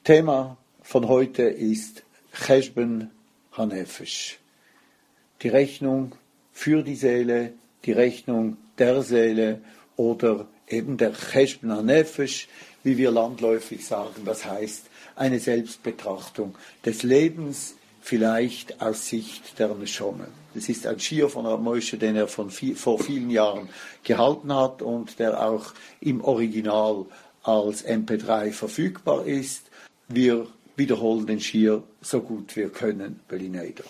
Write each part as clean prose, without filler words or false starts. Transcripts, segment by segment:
Thema von heute ist Cheshbon HaNefesh. Die Rechnung für die Seele, die Rechnung der Seele oder eben der Cheshbon HaNefesh, wie wir landläufig sagen. Das heißt, eine Selbstbetrachtung des Lebens, vielleicht aus Sicht der Neshome. Das ist ein Schir von Rav Moshe, den er vor vielen Jahren gehalten hat und der auch im Original als MP3 verfügbar ist. Wir wiederholen den Schir so gut wir können, Belineder.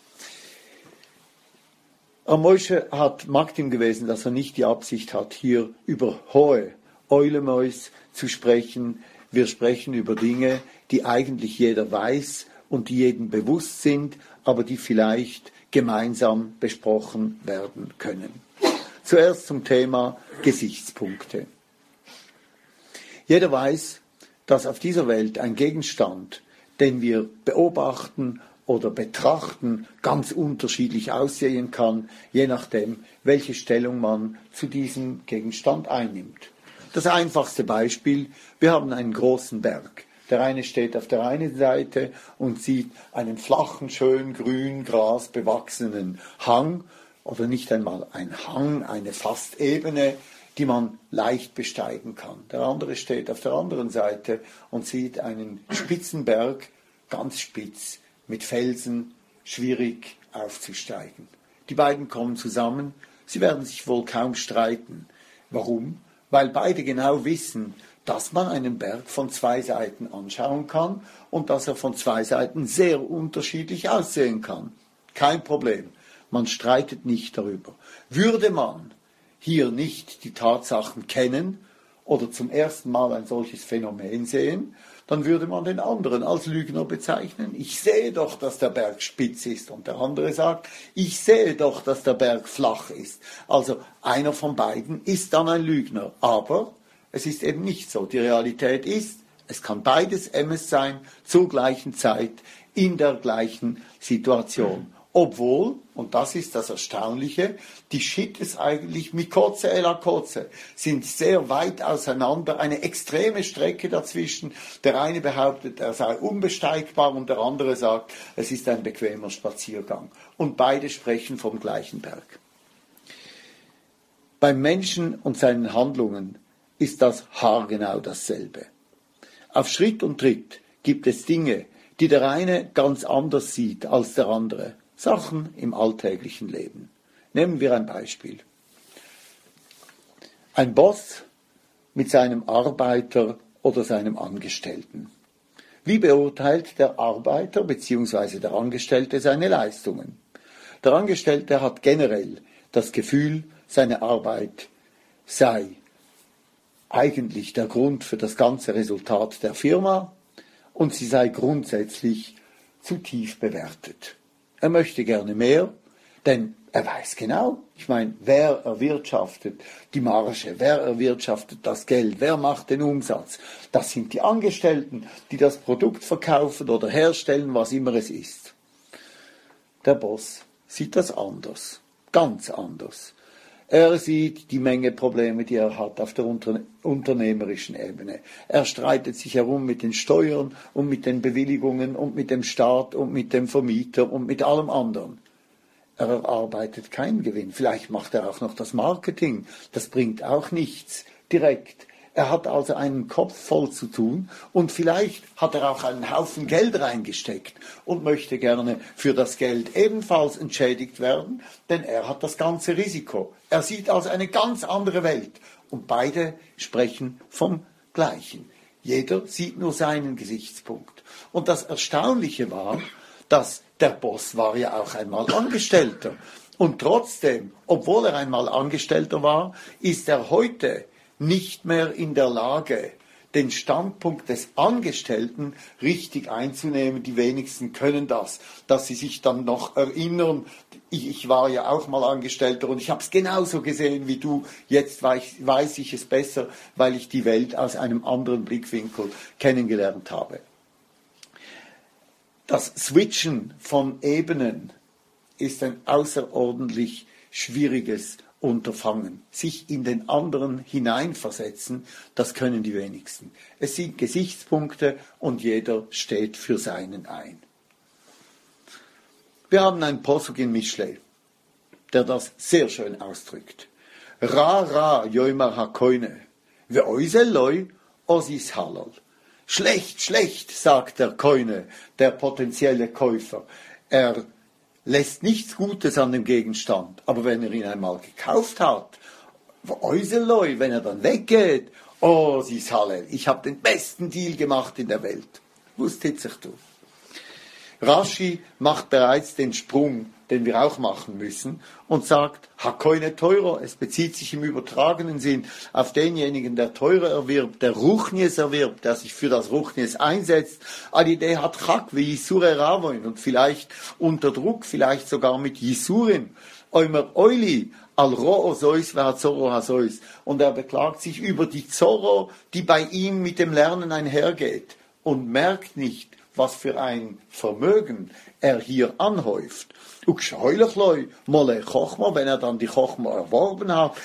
Rav Moshe mag ihm gewesen, dass er nicht die Absicht hat, hier über hohe Eulemäus zu sprechen. Wir sprechen über Dinge, die eigentlich jeder weiß und die jedem bewusst sind, aber die vielleicht gemeinsam besprochen werden können. Zuerst zum Thema Gesichtspunkte. Jeder weiß, dass auf dieser Welt ein Gegenstand, den wir beobachten oder betrachten, ganz unterschiedlich aussehen kann, je nachdem, welche Stellung man zu diesem Gegenstand einnimmt. Das einfachste Beispiel, wir haben einen großen Berg. Der eine steht auf der einen Seite und sieht einen flachen, schön grün, grasbewachsenen Hang, oder nicht einmal ein Hang, eine fast Ebene, die man leicht besteigen kann. Der andere steht auf der anderen Seite und sieht einen spitzen Berg, ganz spitz, mit Felsen, schwierig aufzusteigen. Die beiden kommen zusammen, sie werden sich wohl kaum streiten. Warum? Weil beide genau wissen, dass man einen Berg von zwei Seiten anschauen kann und dass er von zwei Seiten sehr unterschiedlich aussehen kann. Kein Problem, man streitet nicht darüber. Würde man hier nicht die Tatsachen kennen oder zum ersten Mal ein solches Phänomen sehen, dann würde man den anderen als Lügner bezeichnen. Ich sehe doch, dass der Berg spitz ist. Und der andere sagt, ich sehe doch, dass der Berg flach ist. Also einer von beiden ist dann ein Lügner. Aber es ist eben nicht so. Die Realität ist, es kann beides Emes sein, zur gleichen Zeit, in der gleichen Situation. Obwohl, und das ist das Erstaunliche, die Schittes eigentlich Mikotze el Akotze sind sehr weit auseinander, eine extreme Strecke dazwischen. Der eine behauptet, er sei unbesteigbar und der andere sagt, es ist ein bequemer Spaziergang. Und beide sprechen vom gleichen Berg. Beim Menschen und seinen Handlungen ist das haargenau dasselbe. Auf Schritt und Tritt gibt es Dinge, die der eine ganz anders sieht als der andere. Sachen im alltäglichen Leben. Nehmen wir ein Beispiel. Ein Boss mit seinem Arbeiter oder seinem Angestellten. Wie beurteilt der Arbeiter bzw. der Angestellte seine Leistungen? Der Angestellte hat generell das Gefühl, seine Arbeit sei eigentlich der Grund für das ganze Resultat der Firma und sie sei grundsätzlich zu tief bewertet. Er möchte gerne mehr, denn er weiß genau, ich meine, wer erwirtschaftet die Marge, wer erwirtschaftet das Geld, wer macht den Umsatz? Das sind die Angestellten, die das Produkt verkaufen oder herstellen, was immer es ist. Der Boss sieht das anders, ganz anders. Er sieht die Menge Probleme, die er hat auf der unternehmerischen Ebene. Er streitet sich herum mit den Steuern und mit den Bewilligungen und mit dem Staat und mit dem Vermieter und mit allem anderen. Er erarbeitet keinen Gewinn. Vielleicht macht er auch noch das Marketing. Das bringt auch nichts direkt. Er hat also einen Kopf voll zu tun und vielleicht hat er auch einen Haufen Geld reingesteckt und möchte gerne für das Geld ebenfalls entschädigt werden, denn er hat das ganze Risiko. Er sieht also eine ganz andere Welt und beide sprechen vom Gleichen. Jeder sieht nur seinen Gesichtspunkt. Und das Erstaunliche war, dass der Boss war ja auch einmal Angestellter. Und trotzdem, obwohl er einmal Angestellter war, ist er heute nicht mehr in der Lage, den Standpunkt des Angestellten richtig einzunehmen. Die wenigsten können das, dass sie sich dann noch erinnern, ich war ja auch mal Angestellter und ich habe es genauso gesehen wie du, jetzt weiß ich es besser, weil ich die Welt aus einem anderen Blickwinkel kennengelernt habe. Das Switchen von Ebenen ist ein außerordentlich schwieriges Unterfangen. Sich in den anderen hineinversetzen, das können die wenigsten. Es sind Gesichtspunkte und jeder steht für seinen ein. Wir haben einen Posuk in Mischlei, der das sehr schön ausdrückt. Ra ra yoimar hakoine, ve oiseloi osis halal. Schlecht, schlecht, sagt der Koine, der potenzielle Käufer. Er lässt nichts Gutes an dem Gegenstand, aber wenn er ihn einmal gekauft hat, äußerloi, wenn er dann weggeht, oh, sie ist Halle, ich habe den besten Deal gemacht in der Welt. Wusstet sich du. Rashi macht bereits den Sprung, den wir auch machen müssen, und sagt, Hakoine Teuro, es bezieht sich im übertragenen Sinn auf denjenigen, der Teure erwirbt, der Ruchnies erwirbt, der sich für das Ruchnies einsetzt. Alidee hat Chak wie Yisure Ravoin und vielleicht unter Druck, vielleicht sogar mit Yisurim. Oimer Oili, al Ro'o Sois ve Zoro Hasois. Und er beklagt sich über die Zoro, die bei ihm mit dem Lernen einhergeht und merkt nicht, was für ein Vermögen er hier anhäuft. Wenn er dann die Chochma erworben hat,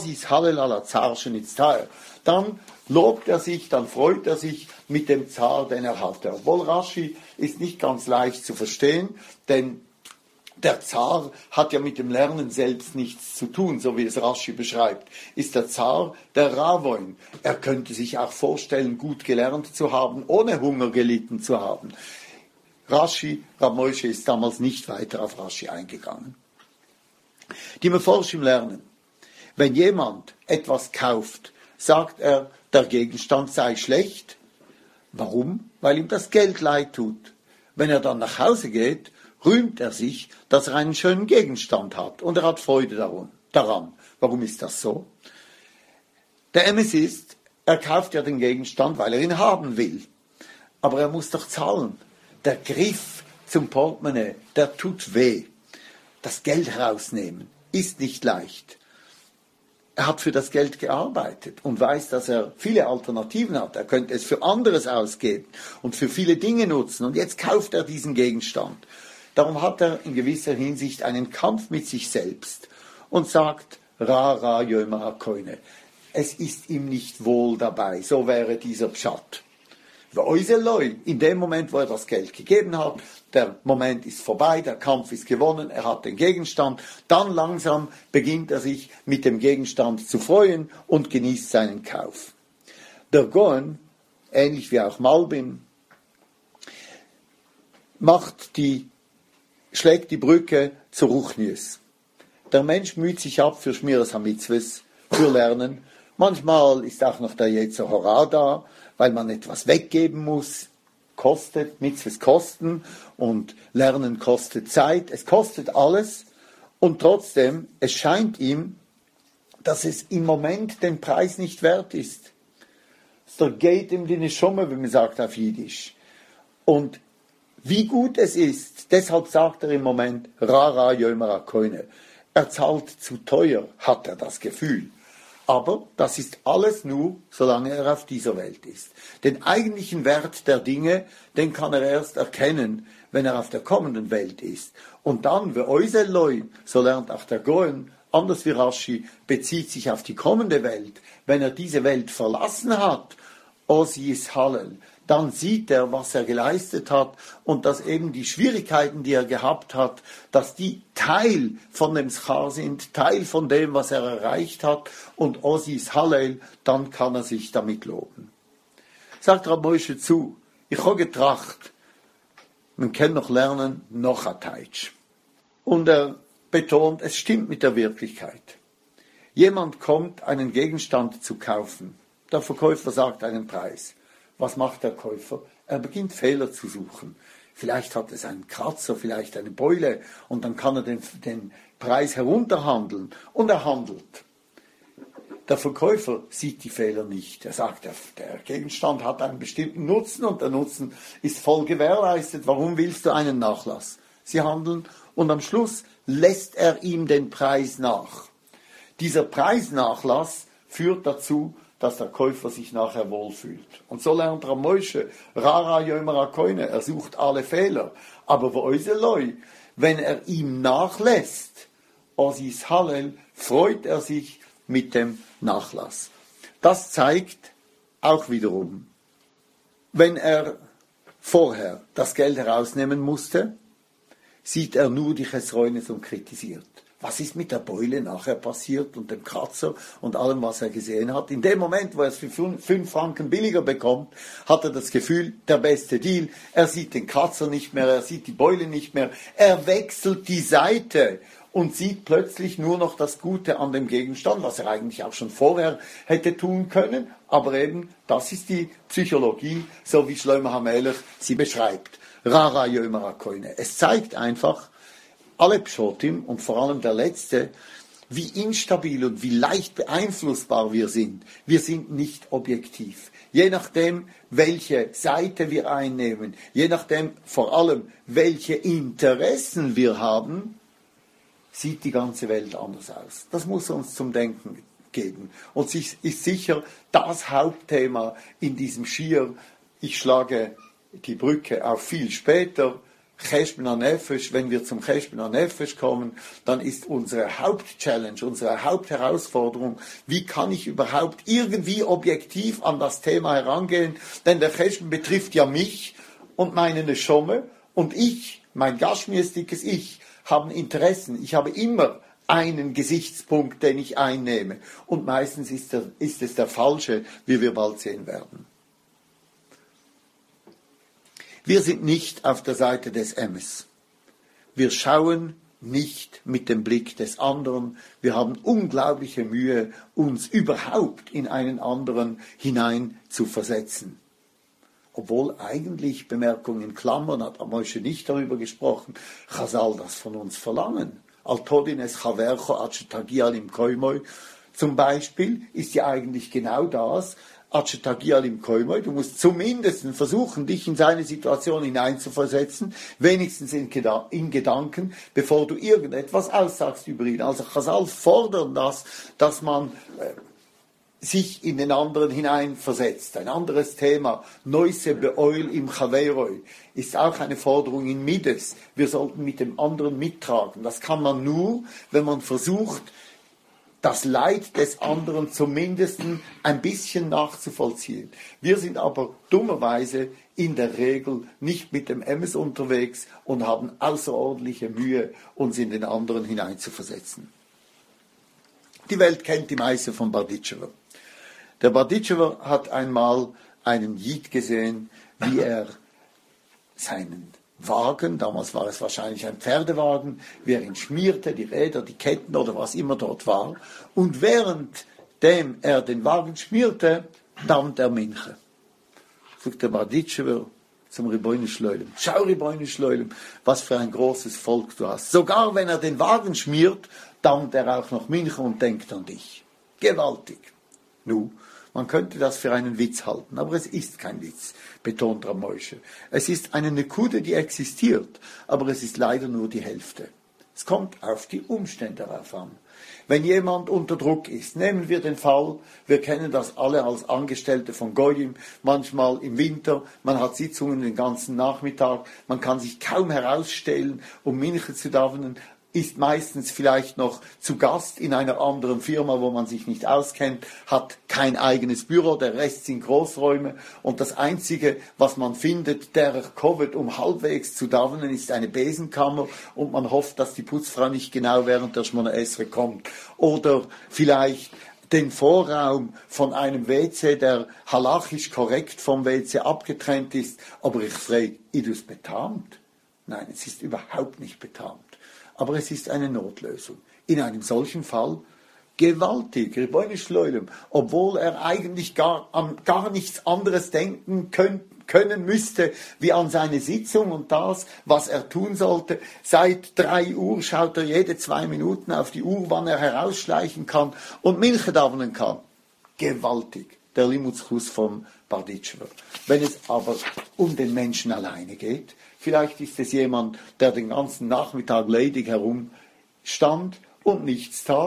dann lobt er sich, dann freut er sich mit dem Zar, den er hatte. Obwohl Rashi ist nicht ganz leicht zu verstehen, denn der Zar hat ja mit dem Lernen selbst nichts zu tun, so wie es Rashi beschreibt. Ist der Zar der Ravoin. Er könnte sich auch vorstellen, gut gelernt zu haben, ohne Hunger gelitten zu haben. Rav Moshe ist damals nicht weiter auf Rashi eingegangen. Die Meforschim lernen, wenn jemand etwas kauft, sagt er, der Gegenstand sei schlecht. Warum? Weil ihm das Geld leid tut. Wenn er dann nach Hause geht, rühmt er sich, dass er einen schönen Gegenstand hat und er hat Freude daran. Warum ist das so? Der Emes ist, er kauft ja den Gegenstand, weil er ihn haben will. Aber er muss doch zahlen. Der Griff zum Portemonnaie, der tut weh. Das Geld herausnehmen ist nicht leicht. Er hat für das Geld gearbeitet und weiß, dass er viele Alternativen hat. Er könnte es für anderes ausgeben und für viele Dinge nutzen. Und jetzt kauft er diesen Gegenstand. Darum hat er in gewisser Hinsicht einen Kampf mit sich selbst und sagt, Ra, Ra, Jömer, Akoine. Es ist ihm nicht wohl dabei. So wäre dieser Pshat. In dem Moment, wo er das Geld gegeben hat, der Moment ist vorbei, der Kampf ist gewonnen, er hat den Gegenstand, dann langsam beginnt er sich mit dem Gegenstand zu freuen und genießt seinen Kauf. Der Goen, ähnlich wie auch Malbim, schlägt die Brücke zu Ruchnies. Der Mensch müht sich ab für Shmiras HaMitzvahs, für Lernen. Manchmal ist auch noch der Yetzer Hara da, weil man etwas weggeben muss. Kostet, Mitzvahs kosten und Lernen kostet Zeit. Es kostet alles und trotzdem, es scheint ihm, dass es im Moment den Preis nicht wert ist. Es geht ihm die Neshomme, wie man sagt auf Jiddisch. Und wie gut es ist, deshalb sagt er im Moment, Ra Jömer Akoine. Er zahlt zu teuer, hat er das Gefühl. Aber das ist alles nur, solange er auf dieser Welt ist. Den eigentlichen Wert der Dinge, den kann er erst erkennen, wenn er auf der kommenden Welt ist. Und dann, so lernt auch der Goen, anders wie Rashi, bezieht sich auf die kommende Welt. Wenn er diese Welt verlassen hat, sie ist Hallel, dann sieht er, was er geleistet hat und dass eben die Schwierigkeiten, die er gehabt hat, dass die Teil von dem Schar sind, Teil von dem, was er erreicht hat und Osi ist Hallel, dann kann er sich damit loben. Sagt Rav Moshe zu, ich habe getracht, man kann noch lernen, noch ein Teitsch. Und er betont, es stimmt mit der Wirklichkeit. Jemand kommt, einen Gegenstand zu kaufen. Der Verkäufer sagt einen Preis. Was macht der Käufer? Er beginnt Fehler zu suchen. Vielleicht hat es einen Kratzer, vielleicht eine Beule und dann kann er den Preis herunterhandeln und er handelt. Der Verkäufer sieht die Fehler nicht. Er sagt, der Gegenstand hat einen bestimmten Nutzen und der Nutzen ist voll gewährleistet. Warum willst du einen Nachlass? Sie handeln und am Schluss lässt er ihm den Preis nach. Dieser Preisnachlass führt dazu, dass der Käufer sich nachher wohlfühlt. Und so lernt Rav Moshe, Ra Jömer Akoine, er sucht alle Fehler. Aber wenn er ihm nachlässt, Osis Hallel, freut er sich mit dem Nachlass. Das zeigt auch wiederum, wenn er vorher das Geld herausnehmen musste, sieht er nur die Chesroines und kritisiert. Was ist mit der Beule nachher passiert und dem Kratzer und allem, was er gesehen hat? In dem Moment, wo er es für 5 Franken billiger bekommt, hat er das Gefühl, der beste Deal. Er sieht den Kratzer nicht mehr, er sieht die Beule nicht mehr. Er wechselt die Seite und sieht plötzlich nur noch das Gute an dem Gegenstand, was er eigentlich auch schon vorher hätte tun können. Aber eben, das ist die Psychologie, so wie Shlomo HaMelech sie beschreibt. Rara Yomer HaKoine. Es zeigt einfach, alle Pschotim und vor allem der letzte, wie instabil und wie leicht beeinflussbar wir sind. Wir sind nicht objektiv. Je nachdem, welche Seite wir einnehmen, je nachdem vor allem, welche Interessen wir haben, sieht die ganze Welt anders aus. Das muss uns zum Denken geben. Und es ist sicher das Hauptthema in diesem Schir. Ich schlage die Brücke auf viel später. Cheshbon HaNefesh, wenn wir zum Cheshbon HaNefesh kommen, dann ist unsere Hauptchallenge, unsere Hauptherausforderung, wie kann ich überhaupt irgendwie objektiv an das Thema herangehen, denn der Cheshbon betrifft ja mich und meine Neshome und ich, mein gashmiestiges Ich, habe Interessen. Ich habe immer einen Gesichtspunkt, den ich einnehme und meistens ist es der falsche, wie wir bald sehen werden. Wir sind nicht auf der Seite des Emes. Wir schauen nicht mit dem Blick des anderen. Wir haben unglaubliche Mühe, uns überhaupt in einen anderen hinein zu versetzen. Obwohl eigentlich, Bemerkung in Klammern, hat Moshe nicht darüber gesprochen, Chazal das von uns verlangen. Altodines chavercho achetagial im koimoi. Zum Beispiel ist ja eigentlich genau das, achetagial im koimoi. Du musst zumindest versuchen, dich in seine Situation hineinzuversetzen, wenigstens in Gedanken, bevor du irgendetwas aussagst über ihn. Also Chazal fordern das, dass man sich in den anderen hineinversetzt. Ein anderes Thema, Neuse beoil im Chaveroi, ist auch eine Forderung in Mides. Wir sollten mit dem anderen mittragen. Das kann man nur, wenn man versucht, das Leid des anderen zumindest ein bisschen nachzuvollziehen. Wir sind aber dummerweise in der Regel nicht mit dem Emes unterwegs und haben außerordentliche Mühe, uns in den anderen hineinzuversetzen. Die Welt kennt die Meise von Barditschewer. Der Barditschewer hat einmal einen Jid gesehen, wie er seinen Wagen, damals war es wahrscheinlich ein Pferdewagen, wie er ihn schmierte, die Räder, die Ketten oder was immer dort war. Und währenddem er den Wagen schmierte, dammt er Minche. Sagt der Barditschewer zum Ribono Shel Olam: Schau, Ribono Shel Olam, was für ein großes Volk du hast. Sogar wenn er den Wagen schmiert, dammt er auch noch Minche und denkt an dich. Gewaltig. Nu, man könnte das für einen Witz halten, aber es ist kein Witz, betont Moshe. Es ist eine Nekude, die existiert, aber es ist leider nur die Hälfte. Es kommt auf die Umstände darauf an. Wenn jemand unter Druck ist, nehmen wir den Fall, wir kennen das alle als Angestellte von Goyim, manchmal im Winter, man hat Sitzungen den ganzen Nachmittag, man kann sich kaum herausstellen, um Minche zu davenen, ist meistens vielleicht noch zu Gast in einer anderen Firma, wo man sich nicht auskennt, hat kein eigenes Büro, der Rest sind Großräume und das Einzige, was man findet, der Covid, um halbwegs zu davenen, ist eine Besenkammer und man hofft, dass die Putzfrau nicht genau während der Shmona Esrei kommt. Oder vielleicht den Vorraum von einem WC, der halachisch korrekt vom WC abgetrennt ist, aber ich frage, ist das betamt? Nein, es ist überhaupt nicht betamt. Aber es ist eine Notlösung. In einem solchen Fall gewaltig, Ribono Shel Olam, obwohl er eigentlich an gar nichts anderes denken können müsste, wie an seine Sitzung und das, was er tun sollte. Seit 3 Uhr schaut er jede 2 Minuten auf die Uhr, wann er herausschleichen kann und Minche davenen kann. Gewaltig, der Limutschus vom Barditschewer. Wenn es aber um den Menschen alleine geht, vielleicht ist es jemand, der den ganzen Nachmittag ledig herumstand und nichts tat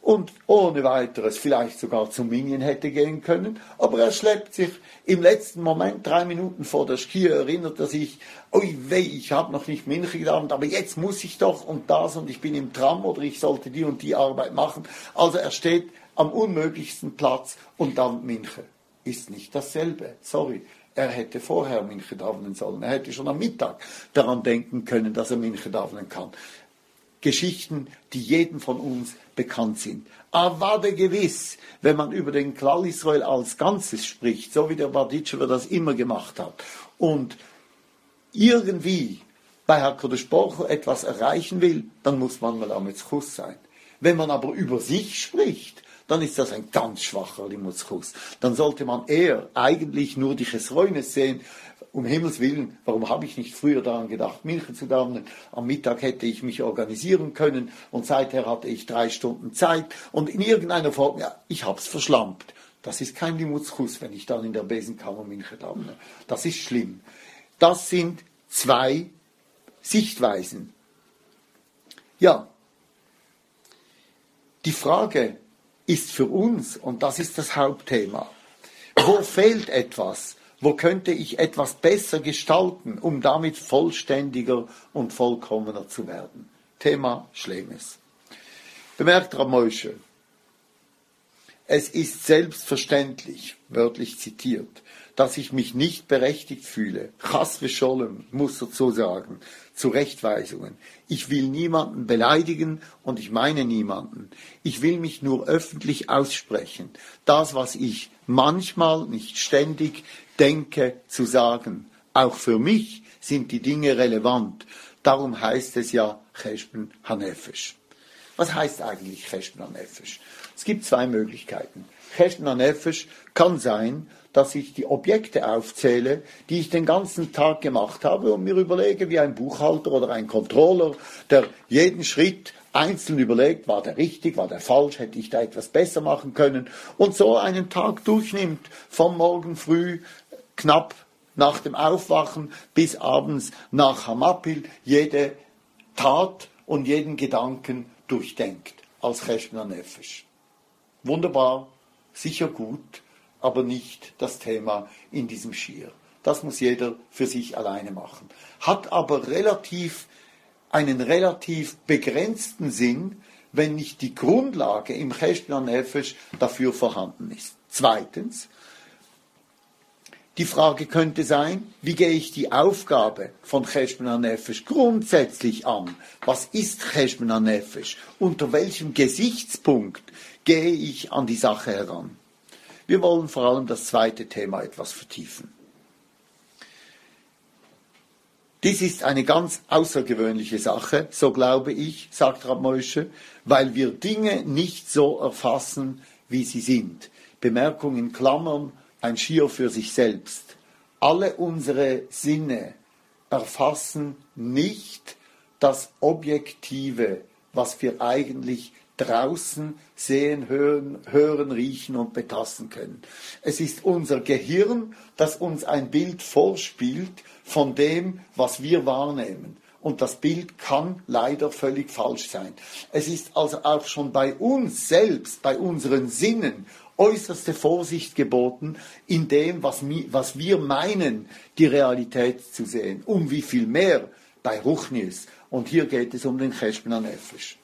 und ohne weiteres vielleicht sogar zum Minion hätte gehen können, aber er schleppt sich im letzten Moment, 3 Minuten vor der Skier, erinnert er sich, ui weh, ich habe noch nicht München gelernt, aber jetzt muss ich doch und das und ich bin im Tram oder ich sollte die und die Arbeit machen. Also er steht am unmöglichsten Platz und dann München. Ist nicht dasselbe, sorry. Er hätte vorher München davnen sollen, er hätte schon am Mittag daran denken können, dass er München davnen kann. Geschichten, die jedem von uns bekannt sind. Avade gewiss, wenn man über den Klal Israel als Ganzes spricht, so wie der Barditschewer das immer gemacht hat, und irgendwie bei HaKadosh Baruch Hu etwas erreichen will, dann muss man mal am Chus sein. Wenn man aber über sich spricht, dann ist das ein ganz schwacher Limutzchus. Dann sollte man eher eigentlich nur die Chesroines sehen. Um Himmels Willen, warum habe ich nicht früher daran gedacht, Milch zu davnen? Am Mittag hätte ich mich organisieren können und seither hatte ich 3 Stunden Zeit und in irgendeiner Form, ja, ich habe es verschlampt. Das ist kein Limutzchus, wenn ich dann in der Besenkammer Milch davne. Das ist schlimm. Das sind 2 Sichtweisen. Ja, die Frage ist für uns, und das ist das Hauptthema, wo fehlt etwas? Wo könnte ich etwas besser gestalten, um damit vollständiger und vollkommener zu werden? Thema Schlemes. Bemerkt Rav Moshe, es ist selbstverständlich, wörtlich zitiert, dass ich mich nicht berechtigt fühle, Chas v'Sholem, muss er so sagen, zu Rechtweisungen. Ich will niemanden beleidigen und ich meine niemanden. Ich will mich nur öffentlich aussprechen. Das, was ich manchmal, nicht ständig, denke zu sagen. Auch für mich sind die Dinge relevant. Darum heißt es ja Cheshbon HaNefesh. Was heißt eigentlich Cheshbon HaNefesh? Es gibt 2 Möglichkeiten. Cheshbon HaNefesh kann sein, dass ich die Objekte aufzähle, die ich den ganzen Tag gemacht habe und mir überlege, wie ein Buchhalter oder ein Controller, der jeden Schritt einzeln überlegt, war der richtig, war der falsch, hätte ich da etwas besser machen können und so einen Tag durchnimmt, vom Morgen früh knapp nach dem Aufwachen bis abends nach Hamapil, jede Tat und jeden Gedanken durchdenkt als Cheshbon HaNefesh. Wunderbar, sicher gut, aber nicht das Thema in diesem Schir. Das muss jeder für sich alleine machen. Hat aber einen relativ begrenzten Sinn, wenn nicht die Grundlage im Cheshbon HaNefesh dafür vorhanden ist. Zweitens, die Frage könnte sein, wie gehe ich die Aufgabe von Cheshbon HaNefesh grundsätzlich an? Was ist Cheshbon HaNefesh? Unter welchem Gesichtspunkt gehe ich an die Sache heran? Wir wollen vor allem das zweite Thema etwas vertiefen. Dies ist eine ganz außergewöhnliche Sache, so glaube ich, sagt Rav Moshe, weil wir Dinge nicht so erfassen, wie sie sind. Bemerkung in Klammern, ein Schir für sich selbst. Alle unsere Sinne erfassen nicht das Objektive, was wir eigentlich draußen sehen, hören, riechen und betasten können. Es ist unser Gehirn, das uns ein Bild vorspielt von dem, was wir wahrnehmen. Und das Bild kann leider völlig falsch sein. Es ist also auch schon bei uns selbst, bei unseren Sinnen, äußerste Vorsicht geboten, in dem, was wir meinen, die Realität zu sehen. Um wie viel mehr bei Ruchnis. Und hier geht es um den Cheshbon HaNefesh.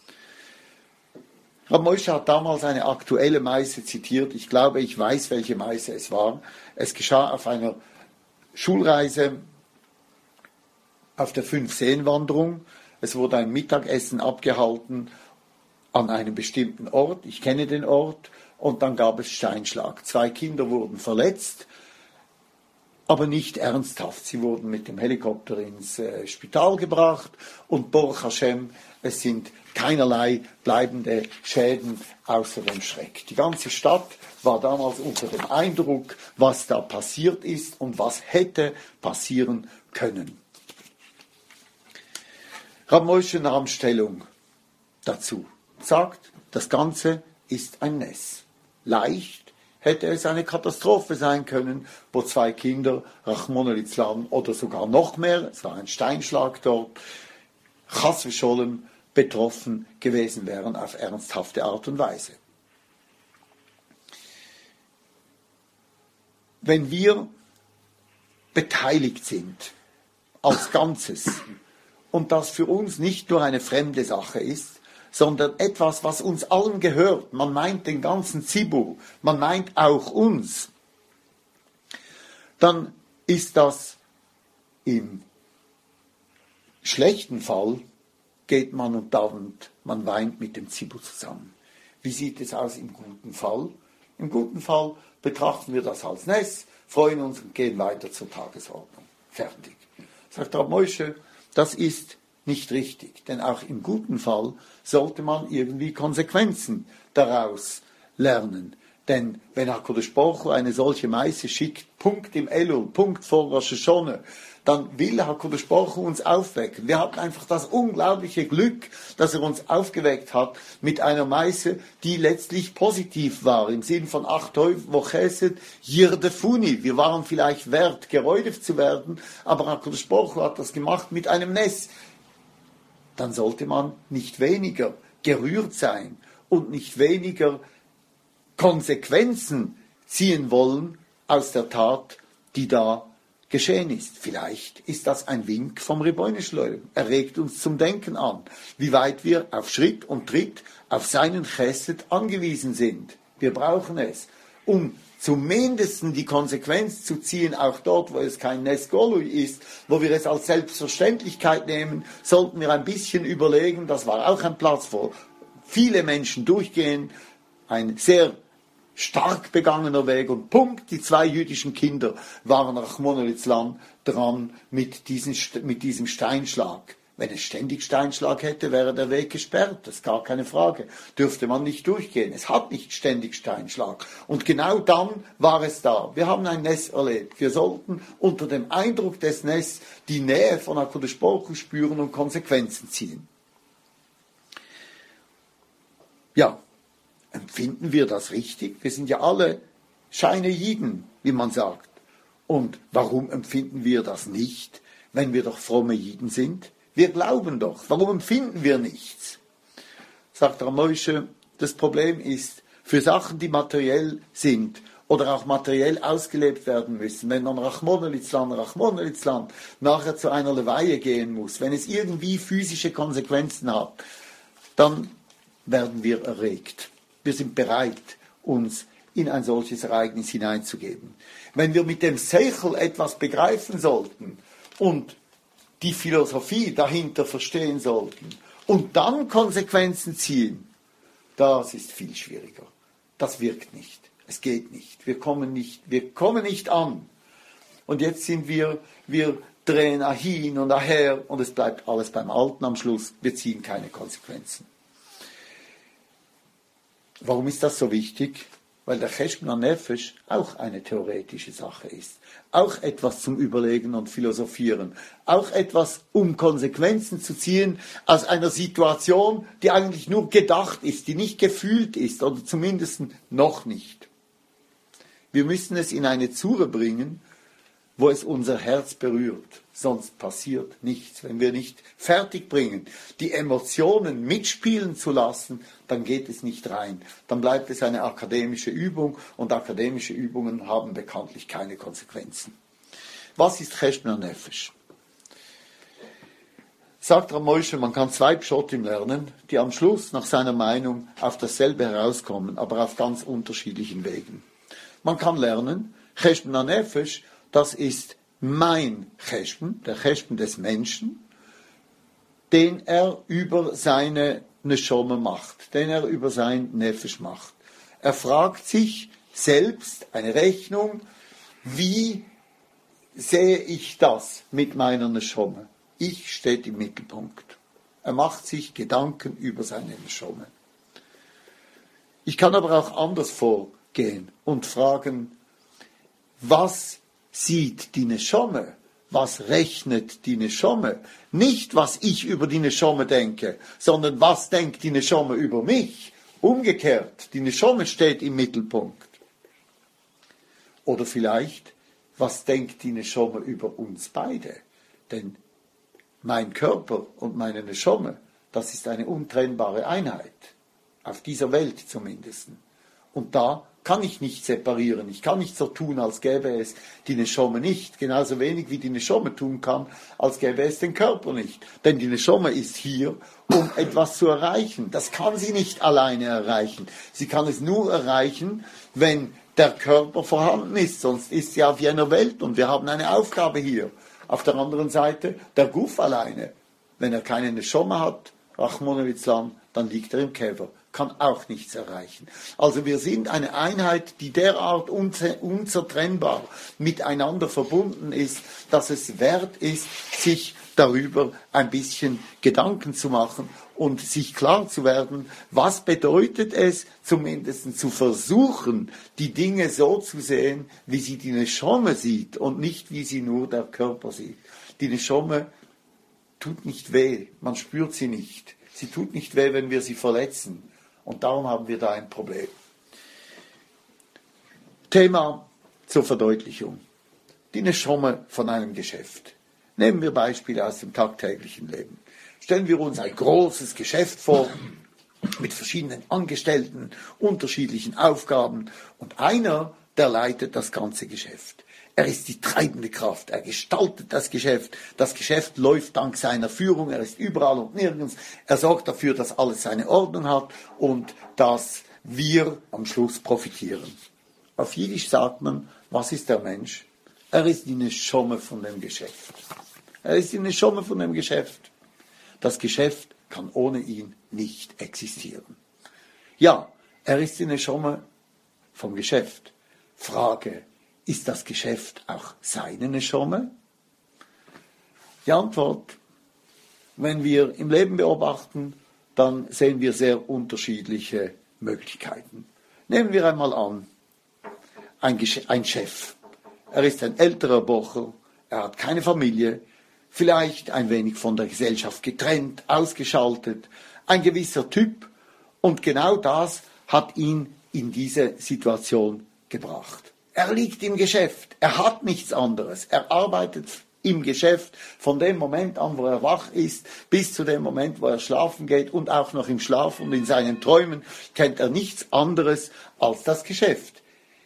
Rav Moshe hat damals eine aktuelle Meise zitiert. Ich glaube, ich weiß, welche Meise es war. Es geschah auf einer Schulreise auf der 5-Seen-Wanderung. Es wurde ein Mittagessen abgehalten an einem bestimmten Ort. Ich kenne den Ort. Und dann gab es Steinschlag. 2 Kinder wurden verletzt, aber nicht ernsthaft. Sie wurden mit dem Helikopter ins Spital gebracht und Baruch Hashem, es sind keinerlei bleibende Schäden außer dem Schreck. Die ganze Stadt war damals unter dem Eindruck, was da passiert ist und was hätte passieren können. Rav Moshe nahm Stellung dazu, sagt, das Ganze ist ein Ness. Leicht hätte es eine Katastrophe sein können, wo 2 Kinder, Rachmana litzlan, oder sogar noch mehr, es war ein Steinschlag dort, Chas v'Sholem, betroffen gewesen wären auf ernsthafte Art und Weise. Wenn wir beteiligt sind als Ganzes und das für uns nicht nur eine fremde Sache ist, sondern etwas, was uns allen gehört, man meint den ganzen Zibur, man meint auch uns, dann ist das im schlechten Fall, geht man und man weint mit dem Zibur zusammen. Wie sieht es aus im guten Fall? Im guten Fall betrachten wir das als Ness, freuen uns und gehen weiter zur Tagesordnung. Fertig. Sagt Rav Moshe, das ist nicht richtig, denn auch im guten Fall sollte man irgendwie Konsequenzen daraus lernen. Denn wenn HaKadosh Baruch Hu eine solche Meise schickt, Punkt im Elul, Punkt vor Rosh Hashanah, dann will HaKadosh Baruch Hu uns aufwecken. Wir hatten einfach das unglaubliche Glück, dass er uns aufgeweckt hat mit einer Meise, die letztlich positiv war, im Sinn von Achtoi Wocheset Yirdefuni. Wir waren vielleicht wert, geräudet zu werden, aber HaKadosh Baruch Hu hat das gemacht mit einem Ness. Dann sollte man nicht weniger gerührt sein und nicht weniger Konsequenzen ziehen wollen aus der Tat, die da geschehen ist. Vielleicht ist das ein Wink vom Ribbono Shel Olam. Er regt uns zum Denken an, wie weit wir auf Schritt und Tritt auf seinen Chesed angewiesen sind. Wir brauchen es, um zumindest die Konsequenz zu ziehen, auch dort, wo es kein Nes Golui ist, wo wir es als Selbstverständlichkeit nehmen, sollten wir ein bisschen überlegen, das war auch ein Platz, wo viele Menschen durchgehen, ein sehr stark begangener Weg und Punkt, die 2 jüdischen Kinder waren Rachmana litzlan dran mit diesem Steinschlag. Wenn es ständig Steinschlag hätte, wäre der Weg gesperrt, das ist gar keine Frage. Dürfte man nicht durchgehen. Es hat nicht ständig Steinschlag. Und genau dann war es da. Wir haben ein Ness erlebt. Wir sollten unter dem Eindruck des Ness die Nähe von HaKadosh Baruch Hu spüren und Konsequenzen ziehen. Ja, empfinden wir das richtig? Wir sind ja alle Scheine Jiden, wie man sagt. Und warum empfinden wir das nicht, wenn wir doch fromme Jiden sind? Wir glauben doch. Warum empfinden wir nichts? Sagt Rav Moshe, das Problem ist, für Sachen, die materiell sind oder auch materiell ausgelebt werden müssen, wenn man Rachmana litzlan nachher zu einer Leweihe gehen muss, wenn es irgendwie physische Konsequenzen hat, dann werden wir erregt. Wir sind bereit, uns in ein solches Ereignis hineinzugeben. Wenn wir mit dem Seichel etwas begreifen sollten und die Philosophie dahinter verstehen sollten und dann Konsequenzen ziehen, das ist viel schwieriger. Das wirkt nicht. Es geht nicht. Wir kommen nicht an. Und jetzt sind wir drehen hin und her und es bleibt alles beim Alten am Schluss. Wir ziehen keine Konsequenzen. Warum ist das so wichtig? Weil der Cheshbon HaNefesh auch eine theoretische Sache ist. Auch etwas zum Überlegen und Philosophieren. Auch etwas, um Konsequenzen zu ziehen aus einer Situation, die eigentlich nur gedacht ist, die nicht gefühlt ist oder zumindest noch nicht. Wir müssen es in eine Zure bringen, wo es unser Herz berührt. Sonst passiert nichts. Wenn wir nicht fertig bringen, die Emotionen mitspielen zu lassen, dann geht es nicht rein. Dann bleibt es eine akademische Übung und akademische Übungen haben bekanntlich keine Konsequenzen. Was ist Cheshbon HaNefesh? Sagt Rav Moshe, man kann 2 Pschotim lernen, die am Schluss nach seiner Meinung auf dasselbe herauskommen, aber auf ganz unterschiedlichen Wegen. Man kann lernen, Cheshbon HaNefesh, das ist mein Cheshbon, der Cheshbon des Menschen, den er über seine Neshome macht, den er über sein Nefesh macht. Er fragt sich selbst eine Rechnung, wie sehe ich das mit meiner Neshome? Ich steht im Mittelpunkt. Er macht sich Gedanken über seine Neshome. Ich kann aber auch anders vorgehen und fragen, was sieht die Neshome? Was rechnet die Neshome? Nicht, was ich über die Neshome denke, sondern was denkt die Neshome über mich? Umgekehrt, die Neshome steht im Mittelpunkt. Oder vielleicht, was denkt die Neshome über uns beide? Denn mein Körper und meine Neshome, das ist eine untrennbare Einheit, auf dieser Welt zumindest. Und da kann ich nicht separieren, ich kann nicht so tun, als gäbe es die Neshome nicht, genauso wenig wie die Neshome tun kann, als gäbe es den Körper nicht. Denn die Neshome ist hier, um etwas zu erreichen. Das kann sie nicht alleine erreichen. Sie kann es nur erreichen, wenn der Körper vorhanden ist, sonst ist sie auf jener Welt und wir haben eine Aufgabe hier. Auf der anderen Seite der Guf alleine. Wenn er keine Neshome hat, Rachmana litzlan, dann liegt er im Käfer, kann auch nichts erreichen. Also wir sind eine Einheit, die derart unzertrennbar miteinander verbunden ist, dass es wert ist, sich darüber ein bisschen Gedanken zu machen und sich klar zu werden, was bedeutet es, zumindest zu versuchen, die Dinge so zu sehen, wie sie die Neshome sieht und nicht, wie sie nur der Körper sieht. Die Neshome tut nicht weh, man spürt sie nicht. Sie tut nicht weh, wenn wir sie verletzen. Und darum haben wir da ein Problem. Thema zur Verdeutlichung. Die Neshome von einem Geschäft. Nehmen wir Beispiele aus dem tagtäglichen Leben. Stellen wir uns ein großes Geschäft vor, mit verschiedenen Angestellten, unterschiedlichen Aufgaben. Und einer, der leitet das ganze Geschäft. Er ist die treibende Kraft, er gestaltet das Geschäft läuft dank seiner Führung, er ist überall und nirgends, er sorgt dafür, dass alles seine Ordnung hat und dass wir am Schluss profitieren. Auf Jiddisch sagt man, was ist der Mensch? Er ist die Neshome von dem Geschäft. Er ist die Neshome von dem Geschäft. Das Geschäft kann ohne ihn nicht existieren. Ja, er ist die Neshome vom Geschäft. Frage: Ist das Geschäft auch seine Neshome? Die Antwort: Wenn wir im Leben beobachten, dann sehen wir sehr unterschiedliche Möglichkeiten. Nehmen wir einmal an, ein Chef. Er ist ein älterer Bocher, er hat keine Familie, vielleicht ein wenig von der Gesellschaft getrennt, ausgeschaltet, ein gewisser Typ. Und genau das hat ihn in diese Situation gebracht. Er liegt im Geschäft, er hat nichts anderes, er arbeitet im Geschäft von dem Moment an, wo er wach ist, bis zu dem Moment, wo er schlafen geht und auch noch im Schlaf und in seinen Träumen kennt er nichts anderes als das Geschäft.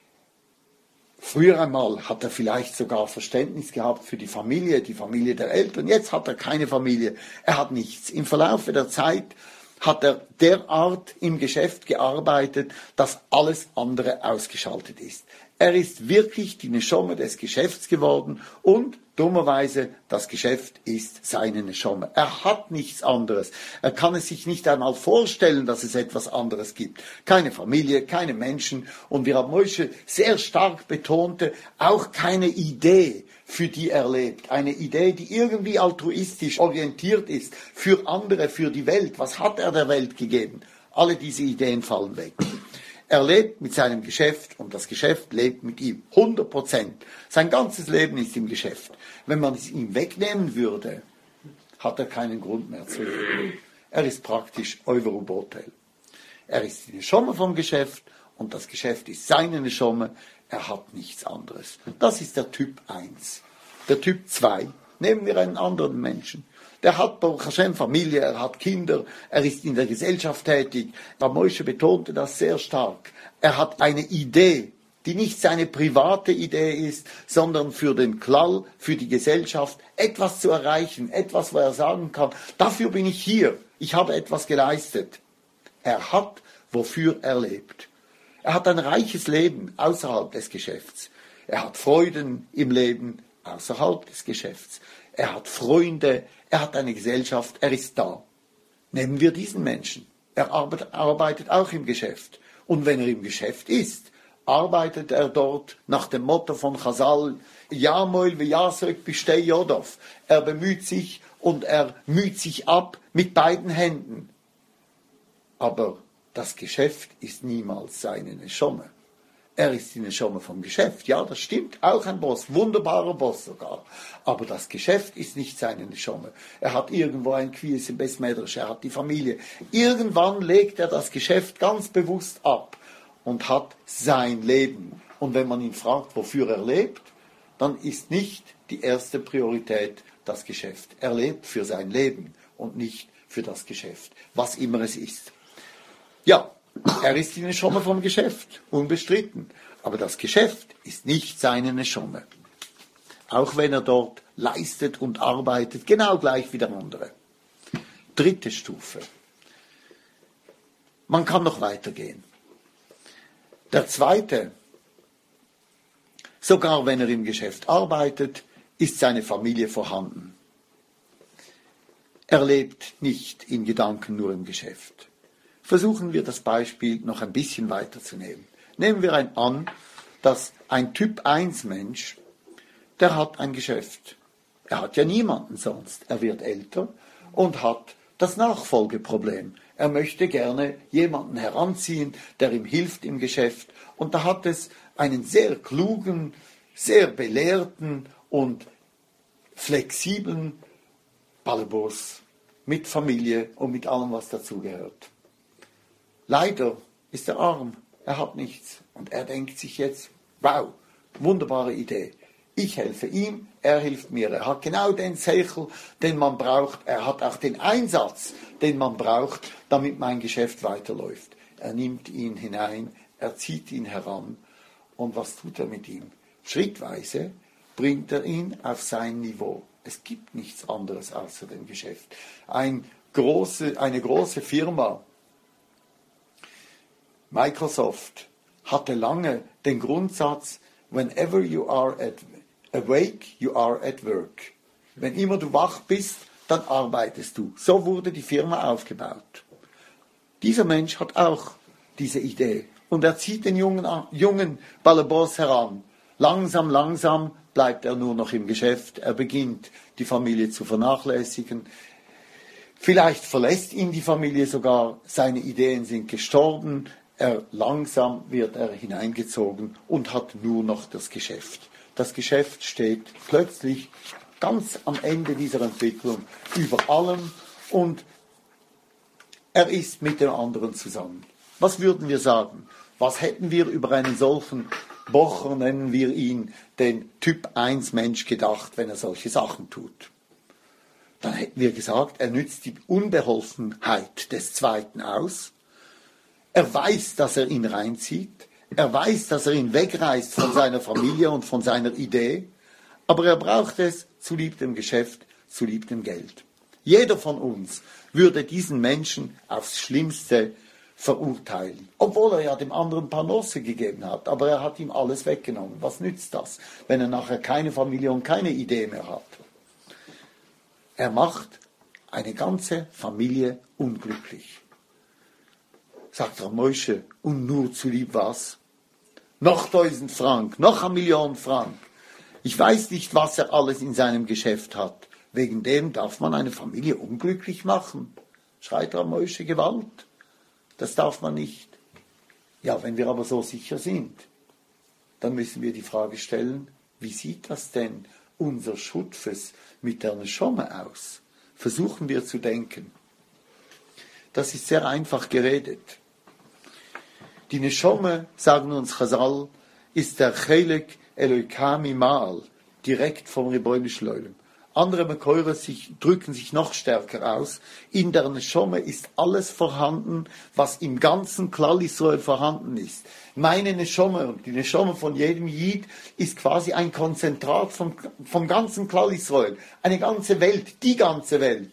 Früher einmal hat er vielleicht sogar Verständnis gehabt für die Familie der Eltern, jetzt hat er keine Familie, er hat nichts. Im Verlaufe der Zeit hat er derart im Geschäft gearbeitet, dass alles andere ausgeschaltet ist. Er ist wirklich die Neshome des Geschäfts geworden und dummerweise, das Geschäft ist seine Neshome. Er hat nichts anderes. Er kann es sich nicht einmal vorstellen, dass es etwas anderes gibt. Keine Familie, keine Menschen. Und wie Rav Moshe sehr stark betonte, auch keine Idee, für die er lebt. Eine Idee, die irgendwie altruistisch orientiert ist, für andere, für die Welt. Was hat er der Welt gegeben? Alle diese Ideen fallen weg. Er lebt mit seinem Geschäft und das Geschäft lebt mit ihm. 100%. Sein ganzes Leben ist im Geschäft. Wenn man es ihm wegnehmen würde, hat er keinen Grund mehr zu leben. Er ist praktisch Oiveru Botel. Er ist die Neshome vom Geschäft und das Geschäft ist seine Neshome. Er hat nichts anderes. Das ist der Typ 1. Der Typ 2, nehmen wir einen anderen Menschen. Der hat Baruch Hashem Familie, er hat Kinder, er ist in der Gesellschaft tätig. Rav Moshe betonte das sehr stark. Er hat eine Idee, die nicht seine private Idee ist, sondern für den Klall, für die Gesellschaft, etwas zu erreichen, etwas, wo er sagen kann, dafür bin ich hier, ich habe etwas geleistet. Er hat, wofür er lebt. Er hat ein reiches Leben außerhalb des Geschäfts. Er hat Freuden im Leben außerhalb des Geschäfts. Er hat Freunde, er hat eine Gesellschaft, er ist da. Nehmen wir diesen Menschen. Er arbeitet auch im Geschäft. Und wenn er im Geschäft ist, arbeitet er dort nach dem Motto von Chazal, Jamoil ve Yasek bistei Yodov. Er bemüht sich und er müht sich ab mit beiden Händen. Aber das Geschäft ist niemals seine Neshome. Er ist die Neshome vom Geschäft. Ja, das stimmt. Auch ein Boss. Wunderbarer Boss sogar. Aber das Geschäft ist nicht seine Neshome. Er hat irgendwo ein Quies im Besmedrisch. Er hat die Familie. Irgendwann legt er das Geschäft ganz bewusst ab und hat sein Leben. Und wenn man ihn fragt, wofür er lebt, dann ist nicht die erste Priorität das Geschäft. Er lebt für sein Leben und nicht für das Geschäft, was immer es ist. Ja, er ist die Neschomme vom Geschäft, unbestritten. Aber das Geschäft ist nicht seine Neschomme. Auch wenn er dort leistet und arbeitet, genau gleich wie der andere. Dritte Stufe. Man kann noch weitergehen. Der zweite, sogar wenn er im Geschäft arbeitet, ist seine Familie vorhanden. Er lebt nicht in Gedanken nur im Geschäft. Versuchen wir das Beispiel noch ein bisschen weiterzunehmen. Nehmen wir an, dass ein Typ 1 Mensch, der hat ein Geschäft. Er hat ja niemanden sonst. Er wird älter und hat das Nachfolgeproblem. Er möchte gerne jemanden heranziehen, der ihm hilft im Geschäft. Und da hat es einen sehr klugen, sehr belehrten und flexiblen Ballerboss mit Familie und mit allem, was dazugehört. Leider ist er arm, er hat nichts. Und er denkt sich jetzt, wow, wunderbare Idee. Ich helfe ihm, er hilft mir. Er hat genau den Seichel, den man braucht. Er hat auch den Einsatz, den man braucht, damit mein Geschäft weiterläuft. Er nimmt ihn hinein, er zieht ihn heran. Und was tut er mit ihm? Schrittweise bringt er ihn auf sein Niveau. Es gibt nichts anderes außer dem Geschäft. Eine große Firma, Microsoft, hatte lange den Grundsatz, whenever you are awake, you are at work. Wenn immer du wach bist, dann arbeitest du. So wurde die Firma aufgebaut. Dieser Mensch hat auch diese Idee. Und er zieht den jungen Ballerboss heran. Langsam bleibt er nur noch im Geschäft. Er beginnt, die Familie zu vernachlässigen. Vielleicht verlässt ihn die Familie sogar. Seine Ideen sind gestorben. Langsam wird er hineingezogen und hat nur noch das Geschäft. Das Geschäft steht plötzlich ganz am Ende dieser Entwicklung über allem und er ist mit dem anderen zusammen. Was würden wir sagen? Was hätten wir über einen solchen Bocher, nennen wir ihn, den Typ 1 Mensch gedacht, wenn er solche Sachen tut? Dann hätten wir gesagt, er nützt die Unbeholfenheit des Zweiten aus. Er weiß, dass er ihn reinzieht. Er weiß, dass er ihn wegreißt von seiner Familie und von seiner Idee. Aber er braucht es zu lieb dem Geschäft, zu lieb dem Geld. Jeder von uns würde diesen Menschen aufs Schlimmste verurteilen. Obwohl er ja dem anderen ein paar Nüsse gegeben hat. Aber er hat ihm alles weggenommen. Was nützt das, wenn er nachher keine Familie und keine Idee mehr hat? Er macht eine ganze Familie unglücklich. Sagt Rav Moshe, und nur zu lieb was? Noch 1000 Frank, noch 1 Million Frank. Ich weiß nicht, was er alles in seinem Geschäft hat. Wegen dem darf man eine Familie unglücklich machen. Schreit Rav Moshe, Gewalt. Das darf man nicht. Ja, wenn wir aber so sicher sind, dann müssen wir die Frage stellen, wie sieht das denn unser Schutfes mit der Neschomme aus? Versuchen wir zu denken. Das ist sehr einfach geredet. Die Neschomme, sagen uns Chazal, ist der Chelek Eloikami Maal, direkt vom Ribono Shel Olam. Andere Mekoire drücken sich noch stärker aus. In der Neschomme ist alles vorhanden, was im ganzen Klal Yisrael vorhanden ist. Meine Neschomme und die Neschomme von jedem Jid ist quasi ein Konzentrat vom ganzen Klal Yisrael. Eine ganze Welt, die ganze Welt.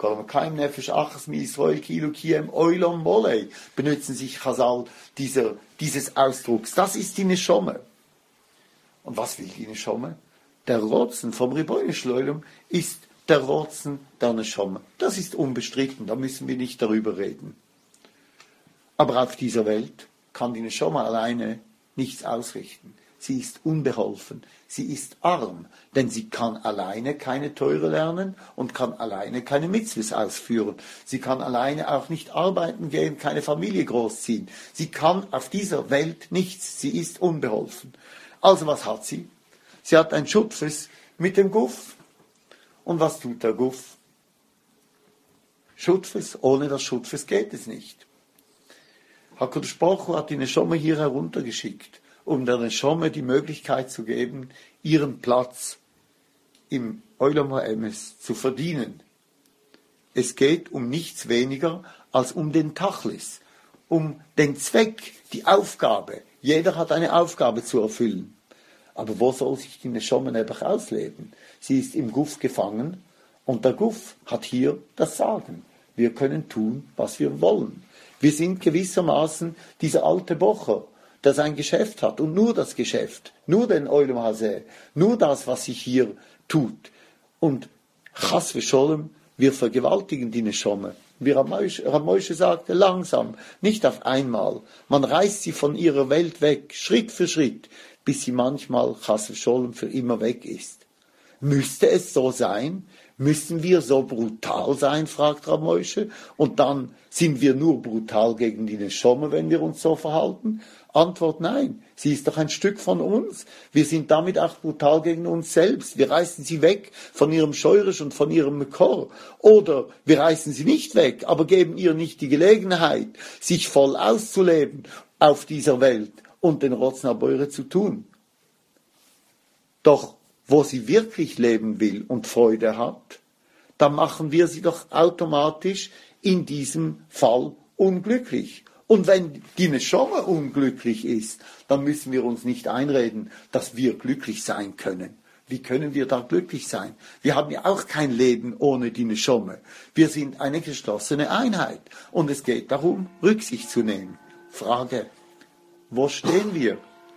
Benutzen sich Chazal dieses Ausdrucks. Das ist die Neschomme. Und was will die Neschomme? Der Rotzen vom Ribono Shel Olam ist der Rotzen der Neschomme. Das ist unbestritten, da müssen wir nicht darüber reden. Aber auf dieser Welt kann die Neschomme alleine nichts ausrichten. Sie ist unbeholfen, sie ist arm, denn sie kann alleine keine Teure lernen und kann alleine keine Mitzvahs ausführen. Sie kann alleine auch nicht arbeiten gehen, keine Familie großziehen. Sie kann auf dieser Welt nichts, sie ist unbeholfen. Also was hat sie? Sie hat ein Schutfes mit dem Guff. Und was tut der Guff? Schutfes, ohne das Schutfes geht es nicht. HaKadosh Baruch Hu hat die Neschomme hier heruntergeschickt, um der Neschomme die Möglichkeit zu geben, ihren Platz im Olam HaEmes zu verdienen. Es geht um nichts weniger als um den Tachlis, um den Zweck, die Aufgabe. Jeder hat eine Aufgabe zu erfüllen. Aber wo soll sich die Neshama einfach ausleben? Sie ist im Guf gefangen und der Guf hat hier das Sagen. Wir können tun, was wir wollen. Wir sind gewissermaßen dieser alte Bocher, der sein Geschäft hat und nur das Geschäft, nur den Oilem Haseh, nur das, was sich hier tut. Und Chas v'Sholem, wir vergewaltigen die Neshama. Wie Rav Moshe sagte, langsam, nicht auf einmal. Man reißt sie von ihrer Welt weg, Schritt für Schritt, bis sie manchmal, Chas v'Sholem, für immer weg ist. Müsste es so sein? Müssen wir so brutal sein, fragt Rav Moshe, und dann sind wir nur brutal gegen die Neshama, wenn wir uns so verhalten? Antwort nein, sie ist doch ein Stück von uns. Wir sind damit auch brutal gegen uns selbst. Wir reißen sie weg von ihrem Scheurisch und von ihrem Mekor. Oder wir reißen sie nicht weg, aber geben ihr nicht die Gelegenheit, sich voll auszuleben auf dieser Welt und den Rotznabeure zu tun. Doch wo sie wirklich leben will und Freude hat, dann machen wir sie doch automatisch in diesem Fall unglücklich. Und wenn die Neshama unglücklich ist, dann müssen wir uns nicht einreden, dass wir glücklich sein können. Wie können wir da glücklich sein? Wir haben ja auch kein Leben ohne die Neshama. Wir sind eine geschlossene Einheit. Und es geht darum, Rücksicht zu nehmen. Frage, wo stehen wir?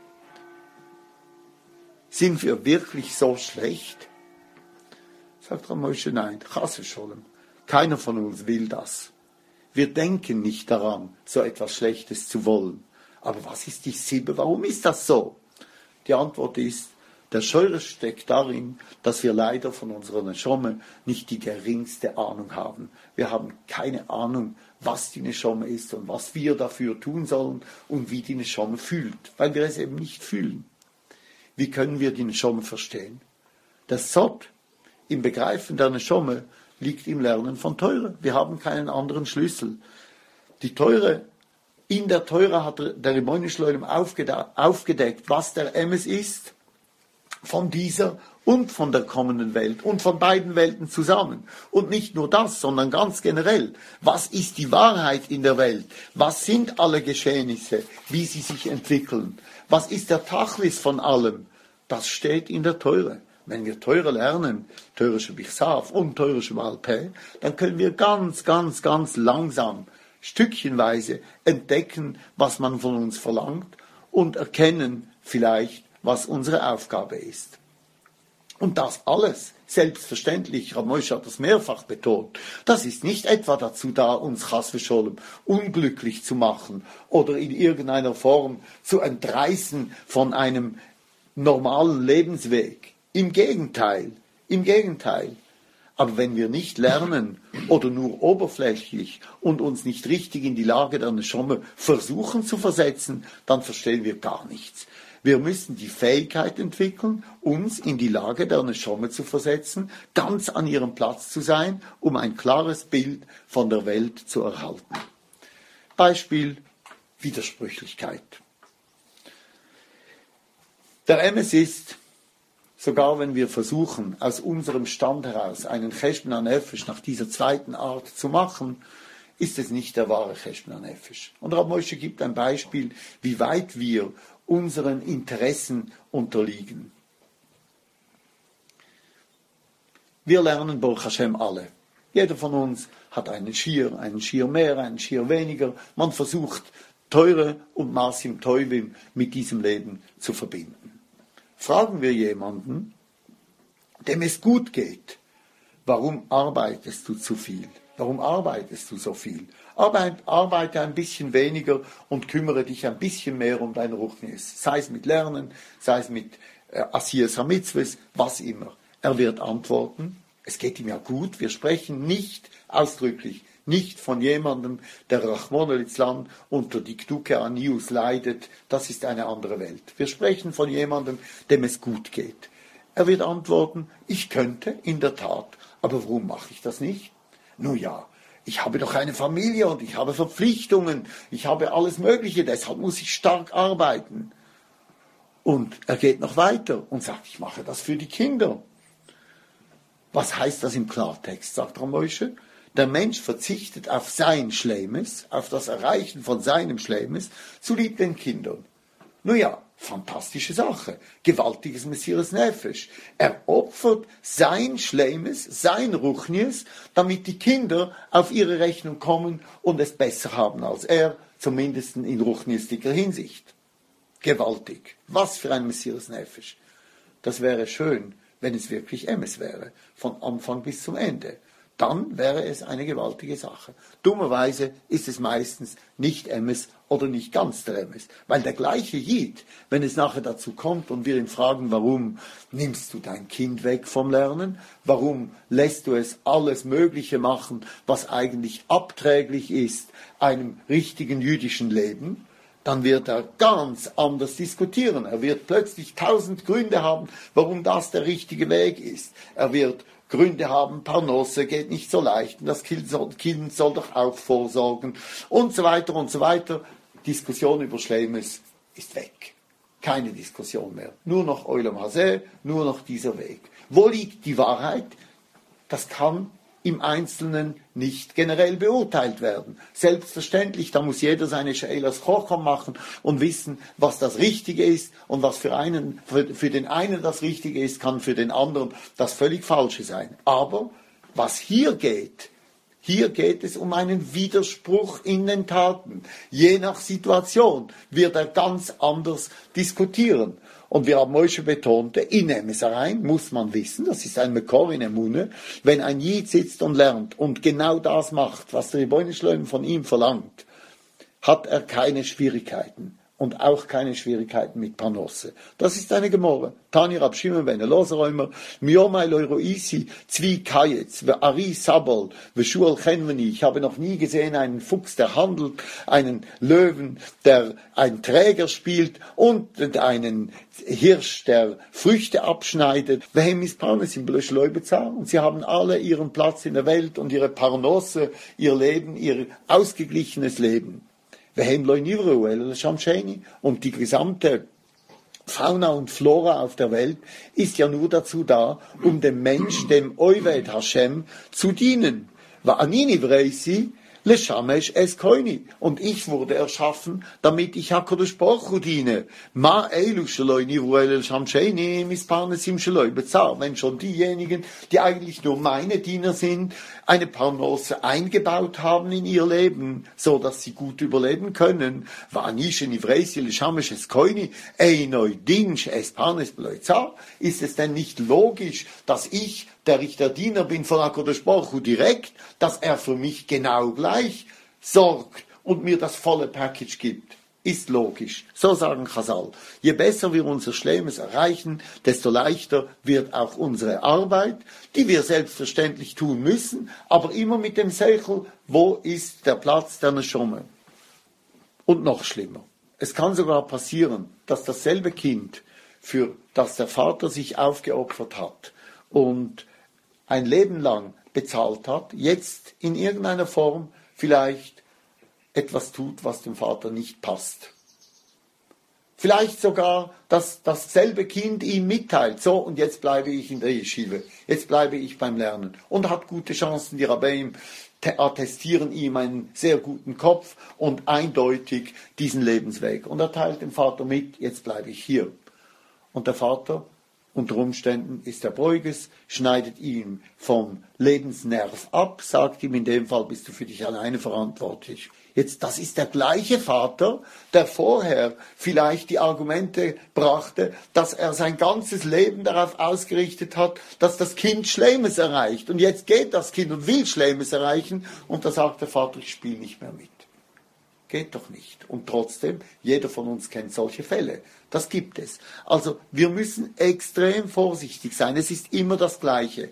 Sind wir wirklich so schlecht? Sagt Rav Moshe, nein, Chas v'Sholem. Keiner von uns will das. Wir denken nicht daran, so etwas Schlechtes zu wollen. Aber was ist die Sibbe? Warum ist das so? Die Antwort ist, der Scheurisch steckt darin, dass wir leider von unserer Neshama nicht die geringste Ahnung haben. Wir haben keine Ahnung, was die Neshama ist und was wir dafür tun sollen und wie die Neshama fühlt, weil wir es eben nicht fühlen. Wie können wir die Neshama verstehen? Das Sod im Begreifen der Neshama liegt im Lernen von Teure. Wir haben keinen anderen Schlüssel. Die Teure, in der Teure hat der Rimoni Shloim aufgedeckt, was der Emes ist, von dieser und von der kommenden Welt und von beiden Welten zusammen. Und nicht nur das, sondern ganz generell. Was ist die Wahrheit in der Welt? Was sind alle Geschehnisse? Wie sie sich entwickeln? Was ist der Tachlis von allem? Das steht in der Teure. Wenn wir Teure lernen, Teurische Bichsaf und Teurische Malpä, dann können wir ganz langsam, stückchenweise entdecken, was man von uns verlangt und erkennen vielleicht, was unsere Aufgabe ist. Und das alles, selbstverständlich, Rav Moshe hat das mehrfach betont, das ist nicht etwa dazu da, uns Chas v'Sholem unglücklich zu machen oder in irgendeiner Form zu entreißen von einem normalen Lebensweg. Im Gegenteil. Aber wenn wir nicht lernen oder nur oberflächlich und uns nicht richtig in die Lage der Neshama versuchen zu versetzen, dann verstehen wir gar nichts. Wir müssen die Fähigkeit entwickeln, uns in die Lage der Neshama zu versetzen, ganz an ihrem Platz zu sein, um ein klares Bild von der Welt zu erhalten. Beispiel Widersprüchlichkeit. Der Emes ist, sogar wenn wir versuchen, aus unserem Stand heraus einen Cheshbon HaNefesh nach dieser zweiten Art zu machen, ist es nicht der wahre Cheshbon HaNefesh. Und Rav Moshe gibt ein Beispiel, wie weit wir unseren Interessen unterliegen. Wir lernen Baruch Hashem alle. Jeder von uns hat einen Schier mehr, einen Schier weniger. Man versucht, Teure und Masim Teuvim mit diesem Leben zu verbinden. Fragen wir jemanden, dem es gut geht, warum arbeitest du zu viel? Warum arbeitest du so viel? Arbeite ein bisschen weniger und kümmere dich ein bisschen mehr um dein Ruchnis. Sei es mit Lernen, sei es mit Asiyas HaMitzvahs, was immer. Er wird antworten, es geht ihm ja gut. Wir sprechen nicht ausdrücklich, nicht von jemandem, der Rachmon al-Islam unter die Gduke Anius leidet. Das ist eine andere Welt. Wir sprechen von jemandem, dem es gut geht. Er wird antworten, ich könnte, in der Tat, aber warum mache ich das nicht? Nun ja, ich habe doch eine Familie und ich habe Verpflichtungen, ich habe alles Mögliche, deshalb muss ich stark arbeiten. Und er geht noch weiter und sagt, ich mache das für die Kinder. Was heißt das im Klartext, sagt Rav Moshe? Der Mensch verzichtet auf sein Schlemmes, auf das Erreichen von seinem Schlemmes, zu lieb den Kindern. Nun ja, fantastische Sache. Gewaltiges Messias Nefesh. Er opfert sein Schlemmes, sein Ruchnies, damit die Kinder auf ihre Rechnung kommen und es besser haben als er, zumindest in ruchniestiger Hinsicht. Gewaltig. Was für ein Messias Nefesh. Das wäre schön, wenn es wirklich Emes wäre, von Anfang bis zum Ende. Dann wäre es eine gewaltige Sache. Dummerweise ist es meistens nicht Emes oder nicht ganz der Emes. Weil der gleiche Jid, wenn es nachher dazu kommt und wir ihn fragen, warum nimmst du dein Kind weg vom Lernen? Warum lässt du es alles Mögliche machen, was eigentlich abträglich ist einem richtigen jüdischen Leben? Dann wird er ganz anders diskutieren. Er wird plötzlich 1000 Gründe haben, warum das der richtige Weg ist. Er wird Gründe haben, Parnasse geht nicht so leicht, und das Kind soll doch auch vorsorgen und so weiter und so weiter. Diskussion über Schlemmes ist weg. Keine Diskussion mehr. Nur noch Olam Hazeh, nur noch dieser Weg. Wo liegt die Wahrheit? Das kann im Einzelnen nicht generell beurteilt werden. Selbstverständlich, da muss jeder seine She'elas Chocham machen und wissen, was das Richtige ist, und was für den einen das Richtige ist, kann für den anderen das völlig Falsche sein. Aber was hier geht es um einen Widerspruch in den Taten. Je nach Situation wird er ganz anders diskutieren. Und wir haben Moshe betonte, in Emesarein muss man wissen, das ist ein Mekor in Emune, wenn ein Jid sitzt und lernt und genau das macht, was der Ribbono Shel Olam von ihm verlangt, hat er keine Schwierigkeiten. Und auch keine Schwierigkeiten mit Parnasse. Das ist eine Gemorre. Tani Rab Shimon ben Elazar Omer, Miyomai lo roisi Zvi Kayetz, ve Ari Sabol, ve Shual Chenveni. Ich habe noch nie gesehen einen Fuchs, der handelt, einen Löwen, der einen Träger spielt, und einen Hirsch, der Früchte abschneidet. Vehem is Parnas im Blöschloi bezahlt. Und sie haben alle ihren Platz in der Welt und ihre Parnasse, ihr Leben, ihr ausgeglichenes Leben. Und die gesamte Fauna und Flora auf der Welt ist ja nur dazu da, um dem Mensch, dem Oved Hashem, zu dienen. Und ich wurde erschaffen, damit ich HaKadosh Baruch Hu diene. Wenn schon diejenigen, die eigentlich nur meine Diener sind, eine Parnasse eingebaut haben in ihr Leben, so dass sie gut überleben können, ist es denn nicht logisch, dass ich, der ich der Diener bin von HaKadosh Baruch Hu direkt, dass er für mich genau gleich sorgt und mir das volle Package gibt? Ist logisch. So sagen Chazal. Je besser wir unser Schlemmes erreichen, desto leichter wird auch unsere Arbeit, die wir selbstverständlich tun müssen, aber immer mit dem Seichel, wo ist der Platz der Neshome? Und noch schlimmer. Es kann sogar passieren, dass dasselbe Kind, für das der Vater sich aufgeopfert hat und ein Leben lang bezahlt hat, jetzt in irgendeiner Form vielleicht etwas tut, was dem Vater nicht passt. Vielleicht sogar, dass dasselbe Kind ihm mitteilt, so, und jetzt bleibe ich in der Yeshiva, jetzt bleibe ich beim Lernen, und hat gute Chancen, die Rabbeim attestieren ihm einen sehr guten Kopf und eindeutig diesen Lebensweg. Und er teilt dem Vater mit, jetzt bleibe ich hier. Und der Vater, unter Umständen ist er beuges, schneidet ihm vom Lebensnerv ab, sagt ihm, in dem Fall bist du für dich alleine verantwortlich. Jetzt, das ist der gleiche Vater, der vorher vielleicht die Argumente brachte, dass er sein ganzes Leben darauf ausgerichtet hat, dass das Kind Schlemmes erreicht. Und jetzt geht das Kind und will Schlemmes erreichen, und da sagt der Vater, ich spiele nicht mehr mit. Geht doch nicht. Und trotzdem, jeder von uns kennt solche Fälle. Das gibt es. Also wir müssen extrem vorsichtig sein. Es ist immer das Gleiche.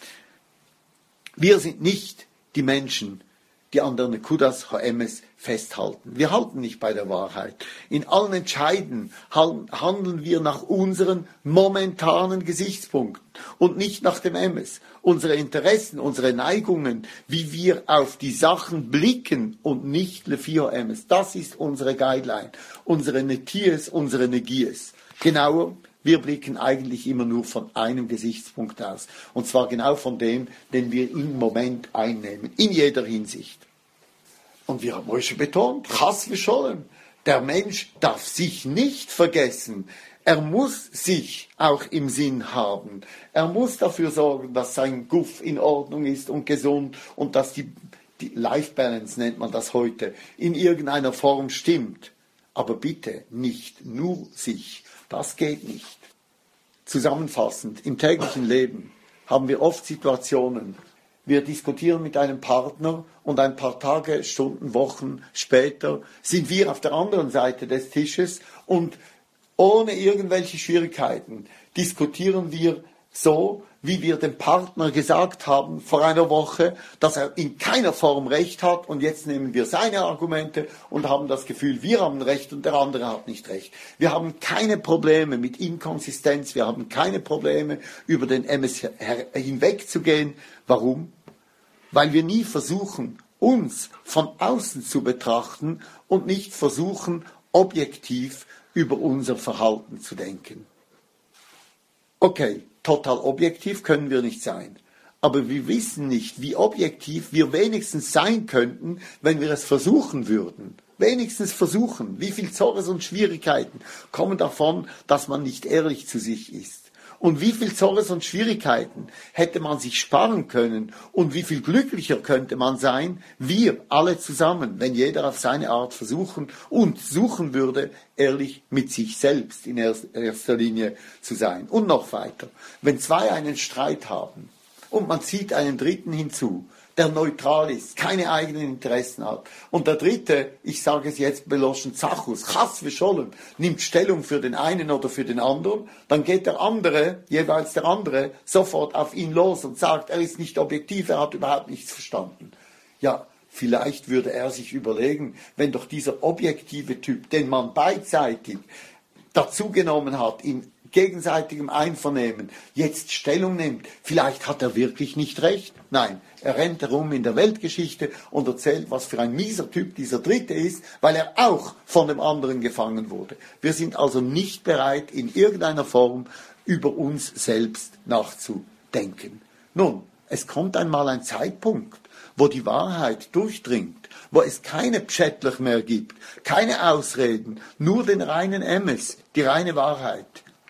Wir sind nicht die Menschen, die an der Nekudas Ha'emes festhalten. Wir halten nicht bei der Wahrheit. In allen Entscheiden handeln wir nach unseren momentanen Gesichtspunkten und nicht nach dem Emes. Unsere Interessen, unsere Neigungen, wie wir auf die Sachen blicken und nicht Lefio Emes. Das ist unsere Guideline, unsere Netias, unsere Negies. Genauer, Wir blicken eigentlich immer nur von einem Gesichtspunkt aus. Und zwar genau von dem, den wir im Moment einnehmen, in jeder Hinsicht. Und wir haben euch schon betont, Chas v'Sholem, der Mensch darf sich nicht vergessen. Er muss sich auch im Sinn haben. Er muss dafür sorgen, dass sein Guff in Ordnung ist und gesund und dass die Life Balance, nennt man das heute, in irgendeiner Form stimmt. Aber bitte nicht nur sich. Das geht nicht. Zusammenfassend, im täglichen Leben haben wir oft Situationen, wir diskutieren mit einem Partner und ein paar Tage, Stunden, Wochen später sind wir auf der anderen Seite des Tisches und ohne irgendwelche Schwierigkeiten diskutieren wir so, wie wir dem Partner gesagt haben vor einer Woche, dass er in keiner Form Recht hat und jetzt nehmen wir seine Argumente und haben das Gefühl, wir haben Recht und der andere hat nicht Recht. Wir haben keine Probleme mit Inkonsistenz, wir haben keine Probleme über den MS hinwegzugehen. Warum? Weil wir nie versuchen, uns von außen zu betrachten und nicht versuchen, objektiv über unser Verhalten zu denken. Okay, total objektiv können wir nicht sein. Aber wir wissen nicht, wie objektiv wir wenigstens sein könnten, wenn wir es versuchen würden. Wenigstens versuchen. Wie viel Zorres und Schwierigkeiten kommen davon, dass man nicht ehrlich zu sich ist. Und wie viel Zorres und Schwierigkeiten hätte man sich sparen können und wie viel glücklicher könnte man sein, wir alle zusammen, wenn jeder auf seine Art versuchen und suchen würde, ehrlich mit sich selbst in erster Linie zu sein. Und noch weiter, wenn zwei einen Streit haben und man zieht einen Dritten hinzu, der neutral ist, keine eigenen Interessen hat. Und der Dritte, ich sage es jetzt beloschen, Zachus, Chas v'Sholem, nimmt Stellung für den einen oder für den anderen, dann geht der andere, jeweils der andere, sofort auf ihn los und sagt, er ist nicht objektiv, er hat überhaupt nichts verstanden. Ja, vielleicht würde er sich überlegen, wenn doch dieser objektive Typ, den man beidseitig dazugenommen hat, in gegenseitigem Einvernehmen jetzt Stellung nimmt, vielleicht hat er wirklich nicht recht. Nein, er rennt herum in der Weltgeschichte und erzählt, was für ein mieser Typ dieser Dritte ist, weil er auch von dem anderen gefangen wurde. Wir sind also nicht bereit, in irgendeiner Form über uns selbst nachzudenken. Nun, es kommt einmal ein Zeitpunkt, wo die Wahrheit durchdringt, wo es keine Pschättlich mehr gibt, keine Ausreden, nur den reinen Emes, die reine Wahrheit.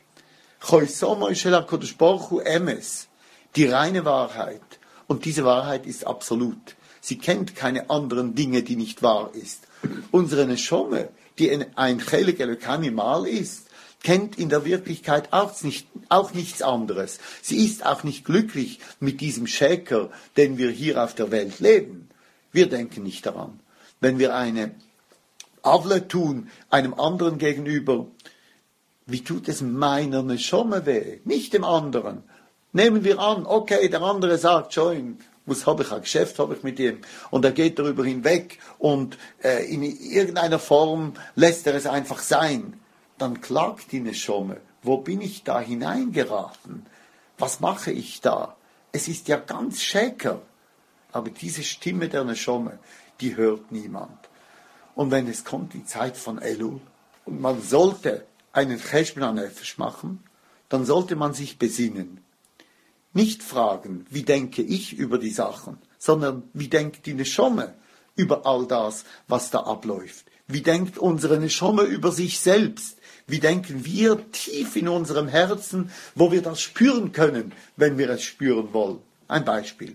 Die reine Wahrheit. Und diese Wahrheit ist absolut. Sie kennt keine anderen Dinge, die nicht wahr ist. Unsere Neshome, die ein Chelik Elokani Mal ist, kennt in der Wirklichkeit auch nichts anderes. Sie ist auch nicht glücklich mit diesem Schäker, den wir hier auf der Welt leben. Wir denken nicht daran. Wenn wir eine Avle tun, einem anderen gegenüber, wie tut es meiner Neshome weh, nicht dem anderen. Nehmen wir an, okay, der andere sagt schon, was habe ich, ein Geschäft habe ich mit ihm und er geht darüber hinweg und in irgendeiner Form lässt er es einfach sein. Dann klagt die Neshome, wo bin ich da hineingeraten? Was mache ich da? Es ist ja ganz schäker. Aber diese Stimme der Neshome, die hört niemand. Und wenn es kommt die Zeit von Elul und man sollte einen Cheshbon HaNefesh machen, dann sollte man sich besinnen. Nicht fragen, wie denke ich über die Sachen, sondern wie denkt die Neshome über all das, was da abläuft. Wie denkt unsere Neshome über sich selbst? Wie denken wir tief in unserem Herzen, wo wir das spüren können, wenn wir es spüren wollen? Ein Beispiel.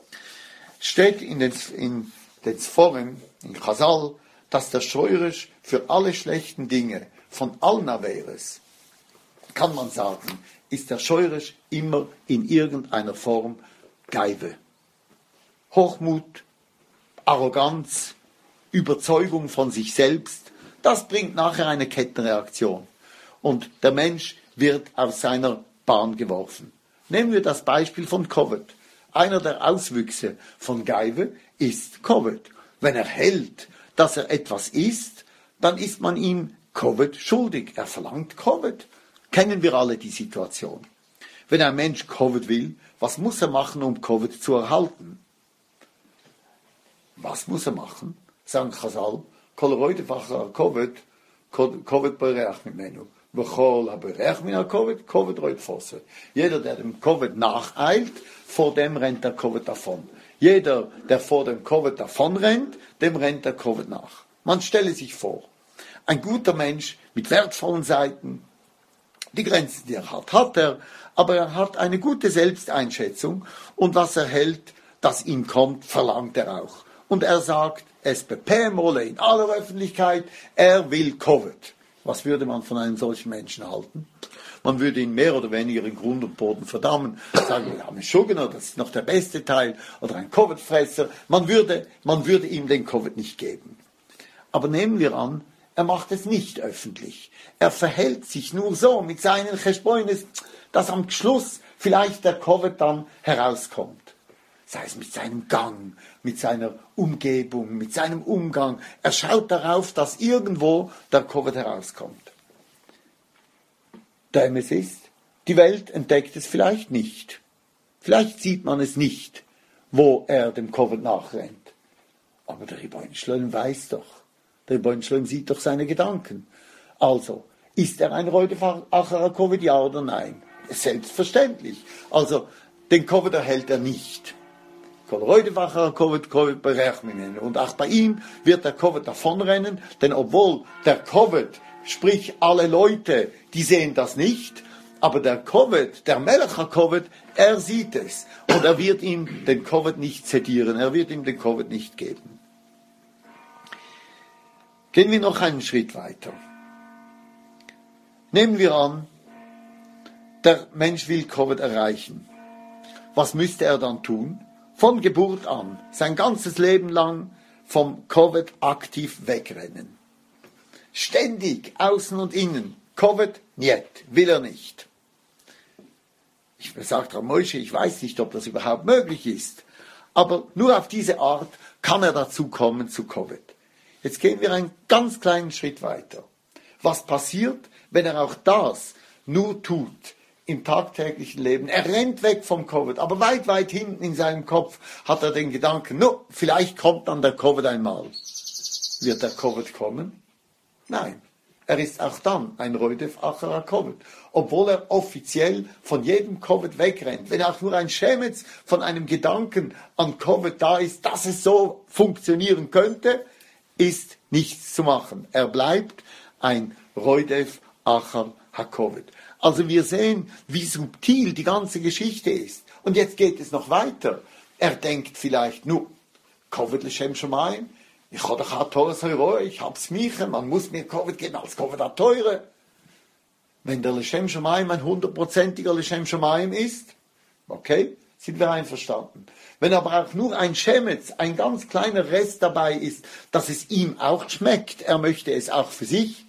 Steht in den Sforim, in Chazal, dass der Scheurisch für alle schlechten Dinge von allen Averes, kann man sagen, ist der Scheurisch immer in irgendeiner Form Geive. Hochmut, Arroganz, Überzeugung von sich selbst, das bringt nachher eine Kettenreaktion. Und der Mensch wird aus seiner Bahn geworfen. Nehmen wir das Beispiel von Covid. Einer der Auswüchse von Geive ist Covid. Wenn er hält, dass er etwas ist, dann ist man ihm Covid schuldig. Er verlangt Covid. Kennen wir alle die Situation. Wenn ein Mensch Covid will, was muss er machen, um Covid zu erhalten? Was muss er machen? Sagen Chazal, Covid bereich mit Menu. Jeder, der dem Covid nacheilt, vor dem rennt der Covid davon. Jeder, der vor dem Covid davon rennt, dem rennt der Covid nach. Man stelle sich vor, ein guter Mensch mit wertvollen Seiten, die Grenzen, die er hat er, aber er hat eine gute Selbsteinschätzung und was er hält, das ihm kommt, verlangt er auch. Und er sagt, SPP Molle in aller Öffentlichkeit, er will Covid. Was würde man von einem solchen Menschen halten? Man würde ihn mehr oder weniger in Grund und Boden verdammen, sagen, wir haben einen Schuggener, das ist noch der beste Teil, oder ein Covid-Fresser. Man würde ihm den Covid nicht geben. Aber nehmen wir an, er macht es nicht öffentlich. Er verhält sich nur so mit seinen Cheshboines, dass am Schluss vielleicht der Covid dann herauskommt. Sei es mit seinem Gang, mit seiner Umgebung, mit seinem Umgang. Er schaut darauf, dass irgendwo der Covid herauskommt. Der MS ist, die Welt entdeckt es vielleicht nicht. Vielleicht sieht man es nicht, wo er dem Covid nachrennt. Aber der Ribono Shel Olam weiß doch. Der Ribono Shel Olam sieht doch seine Gedanken. Also, ist er ein Rodef Acher Covid, ja oder nein? Selbstverständlich. Also, den Covid erhält er nicht. Und auch bei ihm wird der Covid davonrennen, denn obwohl der Covid, sprich alle Leute, die sehen das nicht, aber der Covid, der Melech HaKovid, er sieht es und er wird ihm den Covid nicht zedieren, er wird ihm den Covid nicht geben. Gehen wir noch einen Schritt weiter. Nehmen wir an, der Mensch will Covid erreichen. Was müsste er dann tun? Von Geburt an, sein ganzes Leben lang vom Covid aktiv wegrennen. Ständig, außen und innen. Covid, niet, will er nicht. Ich sage Rav Moshe, ich weiß nicht, ob das überhaupt möglich ist. Aber nur auf diese Art kann er dazu kommen zu Covid. Jetzt gehen wir einen ganz kleinen Schritt weiter. Was passiert, wenn er auch das nur tut? Im tagtäglichen Leben. Er rennt weg vom Covid, aber weit, weit hinten in seinem Kopf hat er den Gedanken, no, vielleicht kommt dann der Covid einmal. Wird der Covid kommen? Nein. Er ist auch dann ein Rodef Acher Covid. Obwohl er offiziell von jedem Covid wegrennt. Wenn auch nur ein Schemetz von einem Gedanken an Covid da ist, dass es so funktionieren könnte, ist nichts zu machen. Er bleibt ein Rodef Acher HaKovid. Also wir sehen, wie subtil die ganze Geschichte ist. Und jetzt geht es noch weiter. Er denkt vielleicht, Covid l'Shem Shamayim, ich habe doch teures Euro, ich hab's mich, man muss mir Covid geben als Covid hat teure. Wenn der l'Shem Shamayim ein 100%iger l'Shem Shamayim ist, okay, sind wir einverstanden. Wenn aber auch nur ein Schemetz, ein ganz kleiner Rest dabei ist, dass es ihm auch schmeckt, er möchte es auch für sich,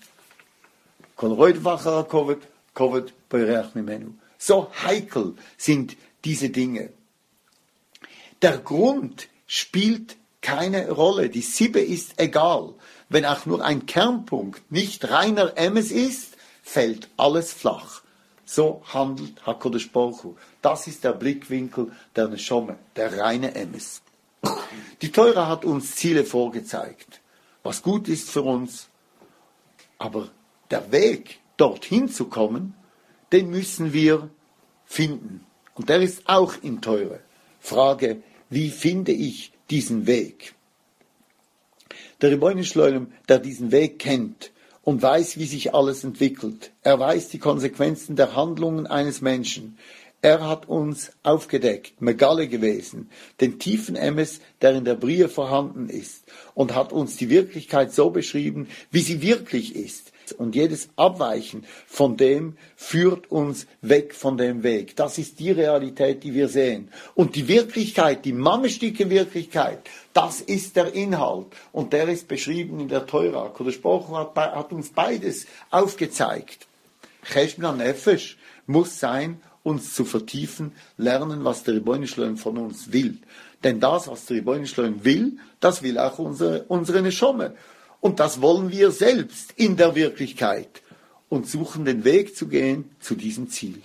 Covid, so heikel sind diese Dinge. Der Grund spielt keine Rolle. Die Sibbe ist egal. Wenn auch nur ein Kernpunkt nicht reiner Emes ist, fällt alles flach. So handelt HaKadosh Baruch Hu. Das ist der Blickwinkel der Neshome, der reine Emes. Die Teure hat uns Ziele vorgezeigt, was gut ist für uns, aber der Weg, dorthin zu kommen, den müssen wir finden. Und der ist auch in Teure. Frage, wie finde ich diesen Weg? Der Ribono Shel Olam, der diesen Weg kennt und weiß, wie sich alles entwickelt. Er weiß die Konsequenzen der Handlungen eines Menschen. Er hat uns aufgedeckt, Megalle gewesen, den tiefen Emes, der in der Brie vorhanden ist, und hat uns die Wirklichkeit so beschrieben, wie sie wirklich ist. Und jedes Abweichen von dem führt uns weg von dem Weg. Das ist die Realität, die wir sehen. Und die Wirklichkeit, die mammesticke Wirklichkeit, das ist der Inhalt. Und der ist beschrieben in der Teura. Kadosh Baruch Hu hat uns beides aufgezeigt. Cheshbon HaNefesh muss sein, uns zu vertiefen, lernen, was der Ribono Shel Olam von uns will. Denn das, was der Ribono Shel Olam will, das will auch unsere Neshome. Und das wollen wir selbst in der Wirklichkeit und suchen den Weg zu gehen zu diesem Ziel.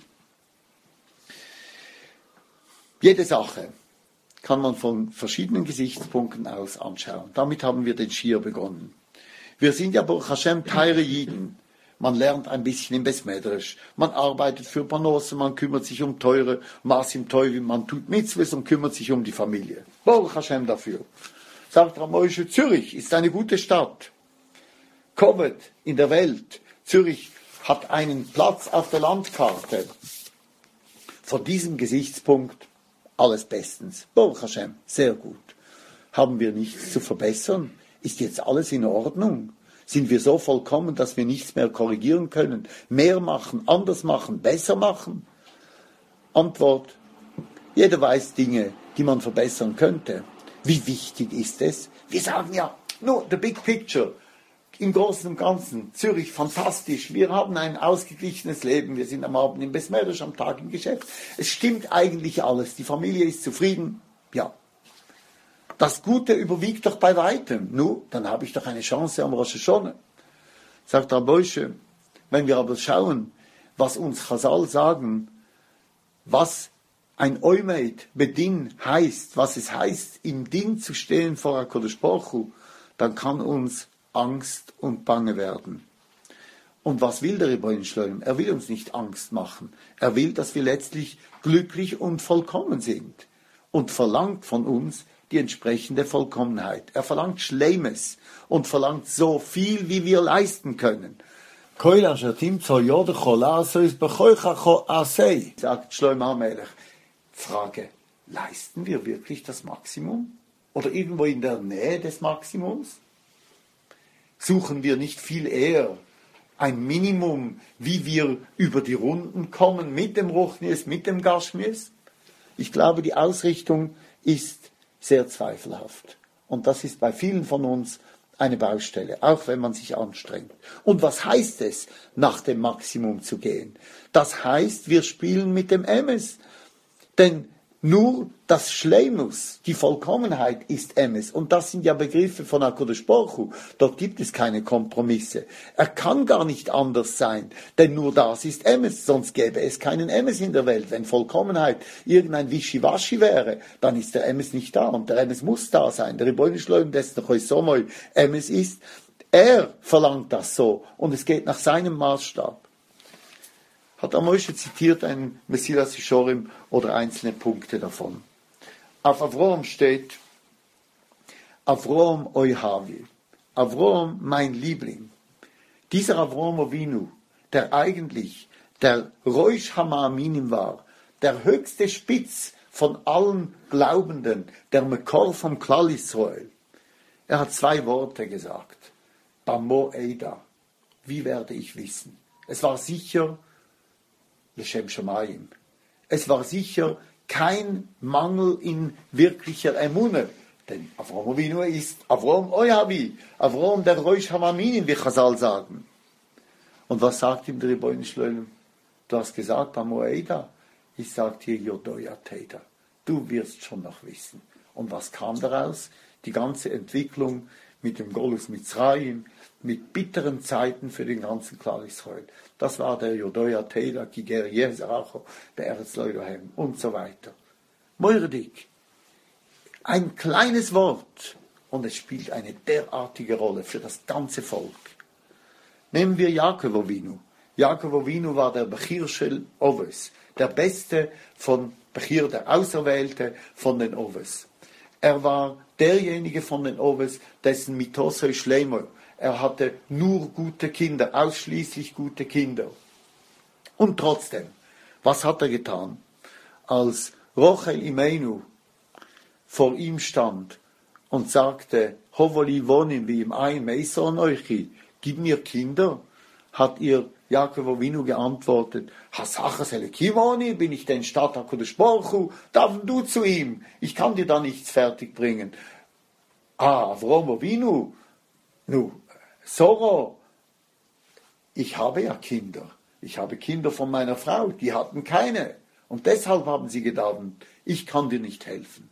Jede Sache kann man von verschiedenen Gesichtspunkten aus anschauen. Damit haben wir den Schir begonnen. Wir sind ja Baruch Hashem Teire Jiden. Man lernt ein bisschen im Besmedrisch. Man arbeitet für Panose, man kümmert sich um Teure, Masim Teuvi, man tut Mitzvahs und kümmert sich um die Familie. Baruch Hashem dafür. Sagt Ramosche, Zürich ist eine gute Stadt. Kovet in der Welt. Zürich hat einen Platz auf der Landkarte. Von diesem Gesichtspunkt alles bestens. Baruch Hashem, sehr gut. Haben wir nichts zu verbessern? Ist jetzt alles in Ordnung? Sind wir so vollkommen, dass wir nichts mehr korrigieren können? Mehr machen, anders machen, besser machen? Antwort: Jeder weiß Dinge, die man verbessern könnte. Wie wichtig ist es? Wir sagen ja, nur the big picture. Im Großen und Ganzen, Zürich, fantastisch. Wir haben ein ausgeglichenes Leben. Wir sind am Abend im Besmerisch, am Tag im Geschäft. Es stimmt eigentlich alles. Die Familie ist zufrieden. Ja. Das Gute überwiegt doch bei weitem. Nun, dann habe ich doch eine Chance am Rosh Hashanah. Sagt Rabosche, wenn wir aber schauen, was uns Chazal sagen, was ein Oimed Bedin heißt, was es heißt, im Din zu stehen vor HaKadosh Baruch Hu, dann kann uns Angst und Bange werden. Und was will der Rebbeinu Shlom? Er will uns nicht Angst machen. Er will, dass wir letztlich glücklich und vollkommen sind. Und verlangt von uns die entsprechende Vollkommenheit. Er verlangt Schleimes und verlangt so viel, wie wir leisten können. Sagt Shlomo HaMelech. Frage, leisten wir wirklich das Maximum? Oder irgendwo in der Nähe des Maximums? Suchen wir nicht viel eher ein Minimum, wie wir über die Runden kommen mit dem Ruchnies, mit dem Gashmias? Ich glaube, die Ausrichtung ist sehr zweifelhaft. Und das ist bei vielen von uns eine Baustelle, auch wenn man sich anstrengt. Und was heißt es, nach dem Maximum zu gehen? Das heißt, wir spielen mit dem Emes. Denn nur das Schleimus, die Vollkommenheit ist Emes. Und das sind ja Begriffe von HaKadosh Baruch Hu. Dort gibt es keine Kompromisse. Er kann gar nicht anders sein, denn nur das ist Emes. Sonst gäbe es keinen Emes in der Welt. Wenn Vollkommenheit irgendein Wischiwaschi wäre, dann ist der Emes nicht da. Und der Emes muss da sein. Der Rebbeinu Shlom, dessen Chosomoy Emes ist, er verlangt das so. Und es geht nach seinem Maßstab. Hat Moshe zitiert einen Mesilas Yeshorim oder einzelne Punkte davon. Auf Avrom steht, Avrom Oihavi, Avrom mein Liebling. Dieser Avrom Avinu, der eigentlich der Roish Hama'aminim war, der höchste Spitz von allen Glaubenden, der Mekor vom Klal Israel. Er hat 2 Worte gesagt. Bamo Eida, wie werde ich wissen? Es war sicher, L'Shem Shamayim. Es war sicher kein Mangel in wirklicher Emunah. Denn Avrom Avinu ist Avrom Oihavi, Avrom der Roish Hama'aminim, wie Chazal sagen. Und was sagt ihm der Rebbeinu Shlom? Du hast gesagt, Bamo Eida. Ich sage dir, Yodoya Teda. Du wirst schon noch wissen. Und was kam daraus? Die ganze Entwicklung mit dem Golus Mitzrayim, mit bitteren Zeiten für den ganzen Klal Israel. Das war der Yodoya Teda, Kiger Yezracho, der Eretz Loilohem und so weiter. Moirdik, ein kleines Wort und es spielt eine derartige Rolle für das ganze Volk. Nehmen wir Yaakov Avinu. Yaakov Avinu war der Bechir Shel Oves, der Beste von Bechir, der Auserwählte von den Oves. Er war derjenige von den Oves, dessen Mitosoi Shleimo. Er hatte nur gute Kinder, ausschließlich gute Kinder. Und trotzdem, was hat er getan? Als Rochel Imeinu vor ihm stand und sagte, Hovoli wonim wie im Ein Meison euchi, gib mir Kinder, hat ihr Yaakov Avinu geantwortet, Hasachas Elekimoni, bin ich denn Stadt HaKadosh Baruch Hu, darf du zu ihm, ich kann dir da nichts fertig bringen. Avrom Avinu, Soro, ich habe ja Kinder. Ich habe Kinder von meiner Frau, die hatten keine. Und deshalb haben sie gedacht, ich kann dir nicht helfen.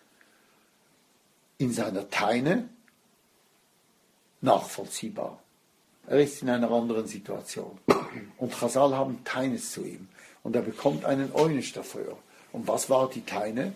In seiner Teine nachvollziehbar. Er ist in einer anderen Situation. Und Chazal haben Teines zu ihm. Und er bekommt einen Eunisch dafür. Und was war die Teine?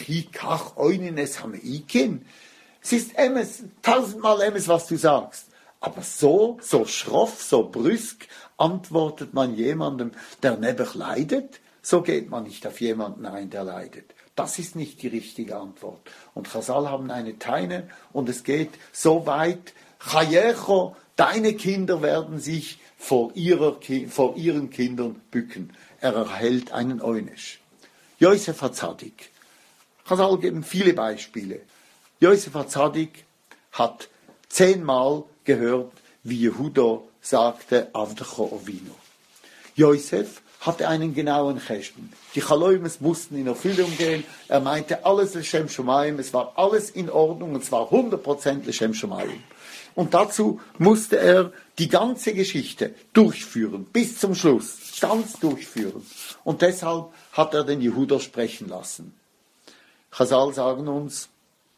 Es ist Emes, 1000-mal Emes, was du sagst. Aber so schroff, so brüsk antwortet man jemandem, der nebach leidet. So geht man nicht auf jemanden ein, der leidet. Das ist nicht die richtige Antwort. Und Chazal haben eine Teine und es geht so weit, Chayecho, deine Kinder werden sich vor ihren Kindern bücken. Er erhält einen Oynesch. Yosef HaTzadik. Chazal geben viele Beispiele. Yosef HaTzadik hat 10-mal gehört, wie Jehuda sagte, Avdecho Ovino. Yosef hatte einen genauen Cheshbon. Die Chaloimes mussten in Erfüllung gehen. Er meinte, alles L'Shem Shomayim, es war alles in Ordnung, und zwar 100% L'Shem Shomayim. Und dazu musste er die ganze Geschichte durchführen, bis zum Schluss, ganz durchführen. Und deshalb hat er den Jehuda sprechen lassen. Chazal sagen uns,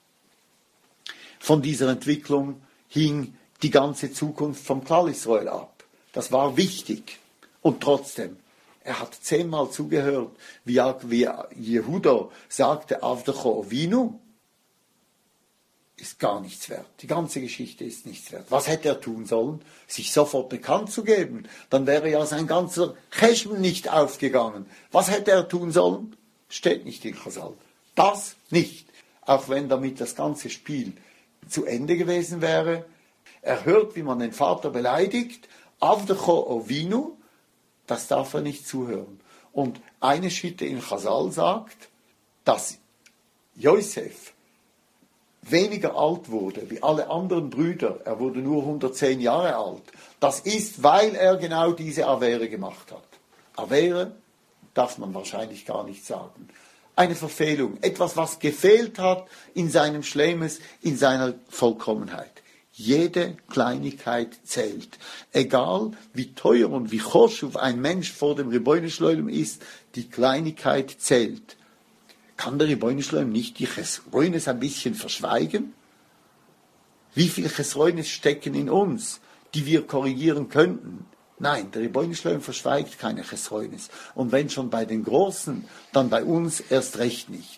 von dieser Entwicklung hing die ganze Zukunft vom Klal Israel ab. Das war wichtig. Und trotzdem, er hat 10-mal zugehört, wie Jehuda sagte, Avdecho Ovinu, ist gar nichts wert. Die ganze Geschichte ist nichts wert. Was hätte er tun sollen? Sich sofort bekannt zu geben. Dann wäre ja sein ganzer Cheshbon nicht aufgegangen. Was hätte er tun sollen? Steht nicht in Chazal. Das nicht. Auch wenn damit das ganze Spiel zu Ende gewesen wäre. Er hört, wie man den Vater beleidigt. Avdecho Ovinu, das darf er nicht zuhören. Und eine Schitte in Chazal sagt, dass Josef weniger alt wurde wie alle anderen Brüder. Er wurde nur 110 Jahre alt. Das ist, weil er genau diese Avere gemacht hat. Avere darf man wahrscheinlich gar nicht sagen. Eine Verfehlung, etwas, was gefehlt hat in seinem Schlemes, in seiner Vollkommenheit. Jede Kleinigkeit zählt. Egal wie teuer und wie choshuv ein Mensch vor dem Ribono Shel Olam ist, die Kleinigkeit zählt. Kann der Ribono Shel Olam nicht die Chesroines ein bisschen verschweigen? Wie viel Chesroines stecken in uns, die wir korrigieren könnten? Nein, der Ribono Shel Olam verschweigt keine Chesroines. Und wenn schon bei den Großen, dann bei uns erst recht nicht.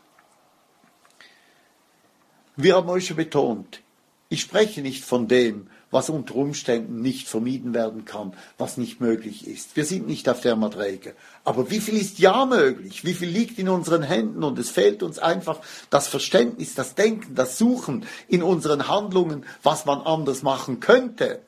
Wie Rav Moshe betont, ich spreche nicht von dem, was unter Umständen nicht vermieden werden kann, was nicht möglich ist. Wir sind nicht auf der Madrege. Aber wie viel ist ja möglich? Wie viel liegt in unseren Händen? Und es fehlt uns einfach das Verständnis, das Denken, das Suchen in unseren Handlungen, was man anders machen könnte.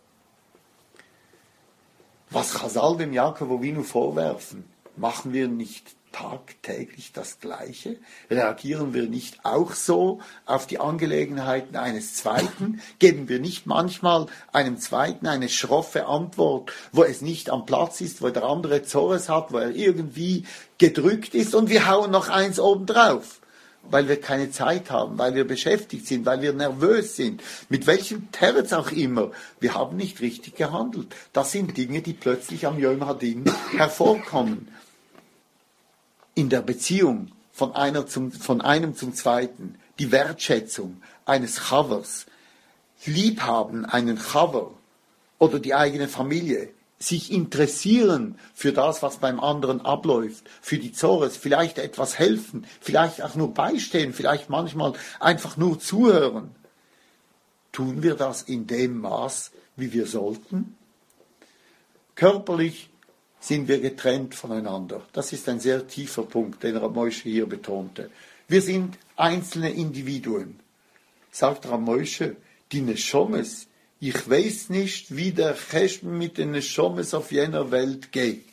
Was Chazal dem Yaakov Avinu vorwerfen, machen wir nicht tagtäglich das Gleiche? Reagieren wir nicht auch so auf die Angelegenheiten eines Zweiten? Geben wir nicht manchmal einem Zweiten eine schroffe Antwort, wo es nicht am Platz ist, wo der andere Zorres hat, wo er irgendwie gedrückt ist, und wir hauen noch eins obendrauf, weil wir keine Zeit haben, weil wir beschäftigt sind, weil wir nervös sind, mit welchem Terz auch immer. Wir haben nicht richtig gehandelt. Das sind Dinge, die plötzlich am Yom Hadin hervorkommen. In der Beziehung von einem zum Zweiten, die Wertschätzung eines Chavers, Liebhaben einen Chaver oder die eigene Familie, sich interessieren für das, was beim anderen abläuft, für die Zores, vielleicht etwas helfen, vielleicht auch nur beistehen, vielleicht manchmal einfach nur zuhören. Tun wir das in dem Maß, wie wir sollten? Körperlich sind wir getrennt voneinander. Das ist ein sehr tiefer Punkt, den Rav Moshe hier betonte. Wir sind einzelne Individuen. Sagt Rav Moshe, die Neshomes, ich weiß nicht, wie der Cheshbon mit den Neshomes auf jener Welt geht.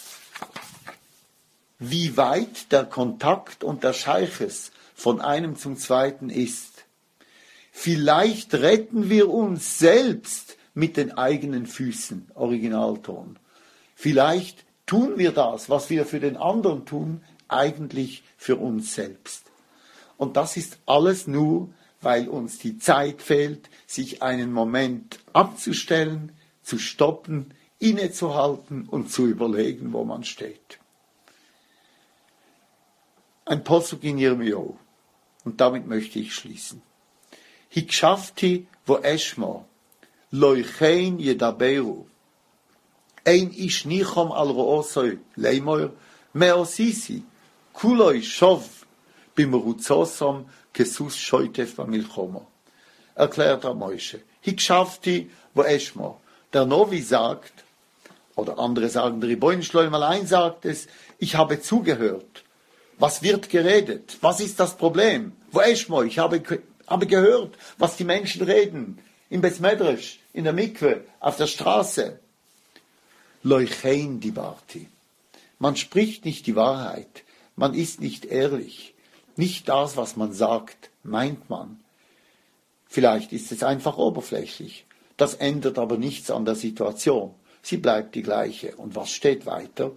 Wie weit der Kontakt und der Scheiches von einem zum Zweiten ist. Vielleicht retten wir uns selbst mit den eigenen Füßen, Originalton. Vielleicht tun wir das, was wir für den anderen tun, eigentlich für uns selbst. Und das ist alles nur, weil uns die Zeit fehlt, sich einen Moment abzustellen, zu stoppen, innezuhalten und zu überlegen, wo man steht. Ein Posuk in Yirmiyahu, und damit möchte ich schließen. Hikshafti vo eshmo, loichein yedaberu. Ein ish nichom al ro'osoi, leimoir, meosisi, kuloi shov, bimruzosom, kesus shoitef bamilchomo. Erklärt Rav Moshe, Hickschafti, wo eschmo. Der Novi sagt, oder andere sagen, der Ribono Shel Olam allein sagt es, ich habe zugehört. Was wird geredet? Was ist das Problem? Wo eschmo? Ich habe gehört, was die Menschen reden. Im Beth Medrash, in der Mikwe, auf der Straße. Leuchein dibarti. Man spricht nicht die Wahrheit. Man ist nicht ehrlich. Nicht das, was man sagt, meint man. Vielleicht ist es einfach oberflächlich. Das ändert aber nichts an der Situation. Sie bleibt die gleiche. Und was steht weiter?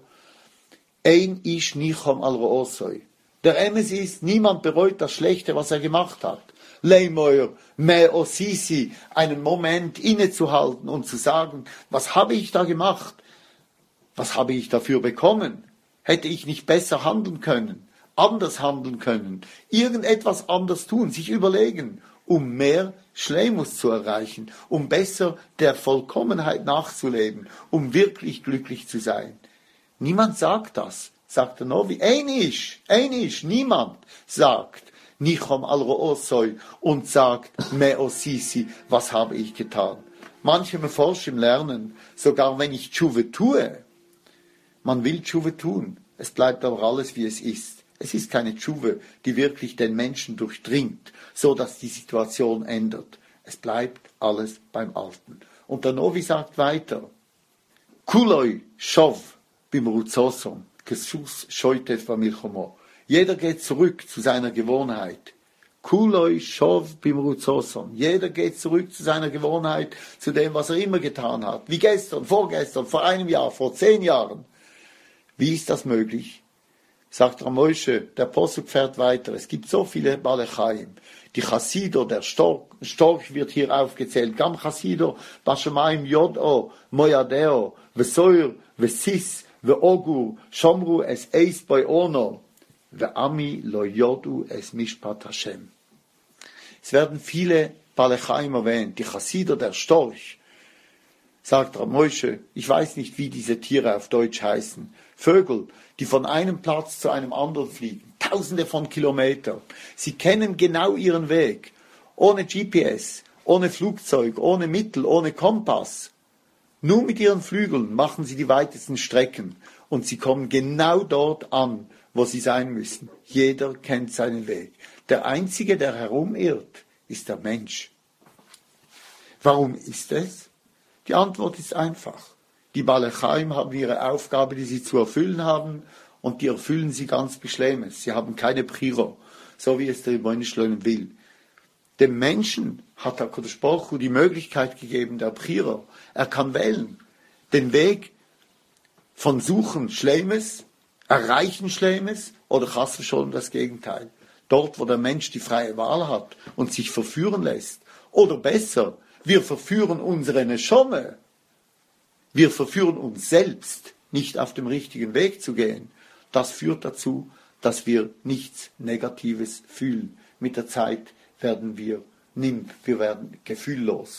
Ein ish nichom al ro'osoi. Der Emes ist, niemand bereut das Schlechte, was er gemacht hat. Leimoyer, me osisi, einen Moment innezuhalten und zu sagen, was habe ich da gemacht? Was habe ich dafür bekommen? Hätte ich nicht besser handeln können, anders handeln können, irgendetwas anders tun, sich überlegen, um mehr Schleimus zu erreichen, um besser der Vollkommenheit nachzuleben, um wirklich glücklich zu sein. Niemand sagt das, sagt der Novi. Einisch, niemand sagt, Nichom al ro'osoi und sagt, me osisi, was habe ich getan? Manche forschen im Lernen, sogar wenn ich Tshuve tue. Man will Tshuve tun, es bleibt aber alles, wie es ist. Es ist keine Tshuve, die wirklich den Menschen durchdringt, so dass die Situation ändert. Es bleibt alles beim Alten. Und der Novi sagt weiter, Kuloi shov bimrutzosom, kesus shoitet vamilchomo. Jeder geht zurück zu seiner Gewohnheit. Kuloi shov bimrutzosom. Jeder geht zurück zu seiner Gewohnheit, zu dem, was er immer getan hat. Wie gestern, vorgestern, vor einem Jahr, vor 10 Jahren. Wie ist das möglich? Sagt Ramoshe, der Posuk fährt weiter. Es gibt so viele Balechaim. Die Chassido, der Storch wird hier aufgezählt. Gam Chassido, Bashamayim Yodo, Moyadeo, Vesoir, Vesis, Veogur, Shomru es Eis bei Ono, Ve'ami lo Yodu es Mishpat Hashem. Es werden viele Balechaim erwähnt. Die Chassido, der Storch. Sagt Ramoshe, ich weiß nicht, wie diese Tiere auf Deutsch heißen. Vögel, die von einem Platz zu einem anderen fliegen, tausende von Kilometern. Sie kennen genau ihren Weg, ohne GPS, ohne Flugzeug, ohne Mittel, ohne Kompass. Nur mit ihren Flügeln machen sie die weitesten Strecken und sie kommen genau dort an, wo sie sein müssen. Jeder kennt seinen Weg. Der Einzige, der herumirrt, ist der Mensch. Warum ist es? Die Antwort ist einfach. Die Balechaim haben ihre Aufgabe, die sie zu erfüllen haben, und die erfüllen sie ganz beschleunigt. Sie haben keine Priro, so wie es der Ribono Shel Olam will. Dem Menschen hat der Kadosh Baruch Hu die Möglichkeit gegeben, der Priro. Er kann wählen. Den Weg von Suchen Schleimes, Erreichen Schleimes oder Chas v'Sholom das Gegenteil. Dort, wo der Mensch die freie Wahl hat und sich verführen lässt. Oder besser, wir verführen unsere Neshome. Wir verführen uns selbst, nicht auf dem richtigen Weg zu gehen. Das führt dazu, dass wir nichts Negatives fühlen. Mit der Zeit werden wir gefühllos.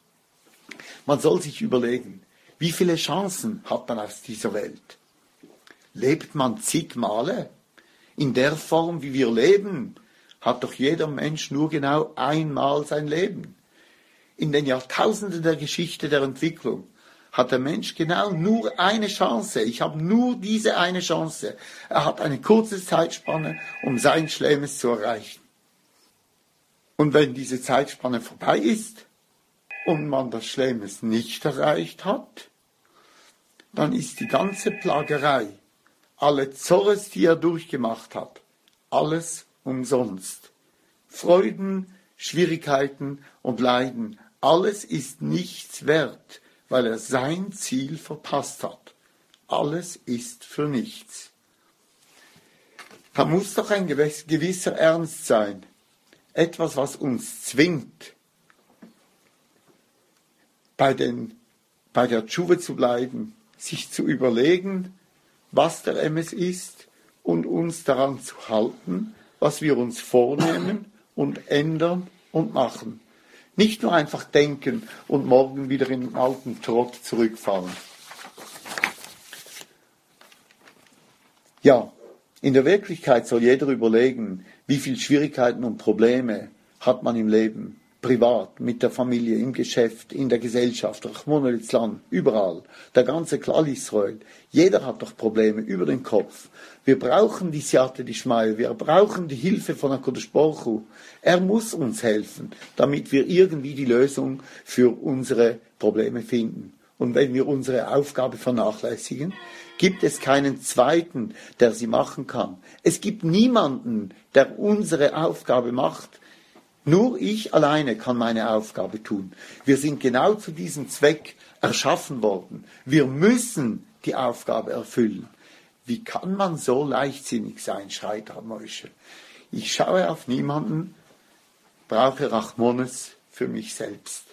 Man soll sich überlegen, wie viele Chancen hat man aus dieser Welt? Lebt man zig Male? In der Form, wie wir leben, hat doch jeder Mensch nur genau einmal sein Leben. In den Jahrtausenden der Geschichte der Entwicklung hat der Mensch genau nur eine Chance. Ich habe nur diese eine Chance. Er hat eine kurze Zeitspanne, um sein Schlimmes zu erreichen. Und wenn diese Zeitspanne vorbei ist und man das Schlimmes nicht erreicht hat, dann ist die ganze Plagerei, alle Zorres, die er durchgemacht hat, alles umsonst. Freuden, Schwierigkeiten und Leiden, alles ist nichts wert, weil er sein Ziel verpasst hat. Alles ist für nichts. Da muss doch ein gewisser Ernst sein. Etwas, was uns zwingt, bei der Tshuve zu bleiben, sich zu überlegen, was der Emes ist und uns daran zu halten, was wir uns vornehmen und ändern und machen. Nicht nur einfach denken und morgen wieder in den alten Trott zurückfallen. Ja, in der Wirklichkeit soll jeder überlegen, wie viele Schwierigkeiten und Probleme hat man im Leben. privat, mit der Familie, im Geschäft, in der Gesellschaft, Rachmana litzlan, überall, der ganze Klal Israel, jeder hat doch Probleme über den Kopf. Wir brauchen die Siyata Dishmaya, wir brauchen die Hilfe von HaKadosh Baruch Hu. Er muss uns helfen, damit wir irgendwie die Lösung für unsere Probleme finden. Und wenn wir unsere Aufgabe vernachlässigen, gibt es keinen Zweiten, der sie machen kann. Es gibt niemanden, der unsere Aufgabe macht. Nur ich alleine kann meine Aufgabe tun. Wir sind genau zu diesem Zweck erschaffen worden. Wir müssen die Aufgabe erfüllen. Wie kann man so leichtsinnig sein, schreit Moshe. Ich schaue auf niemanden, brauche Rachmones für mich selbst.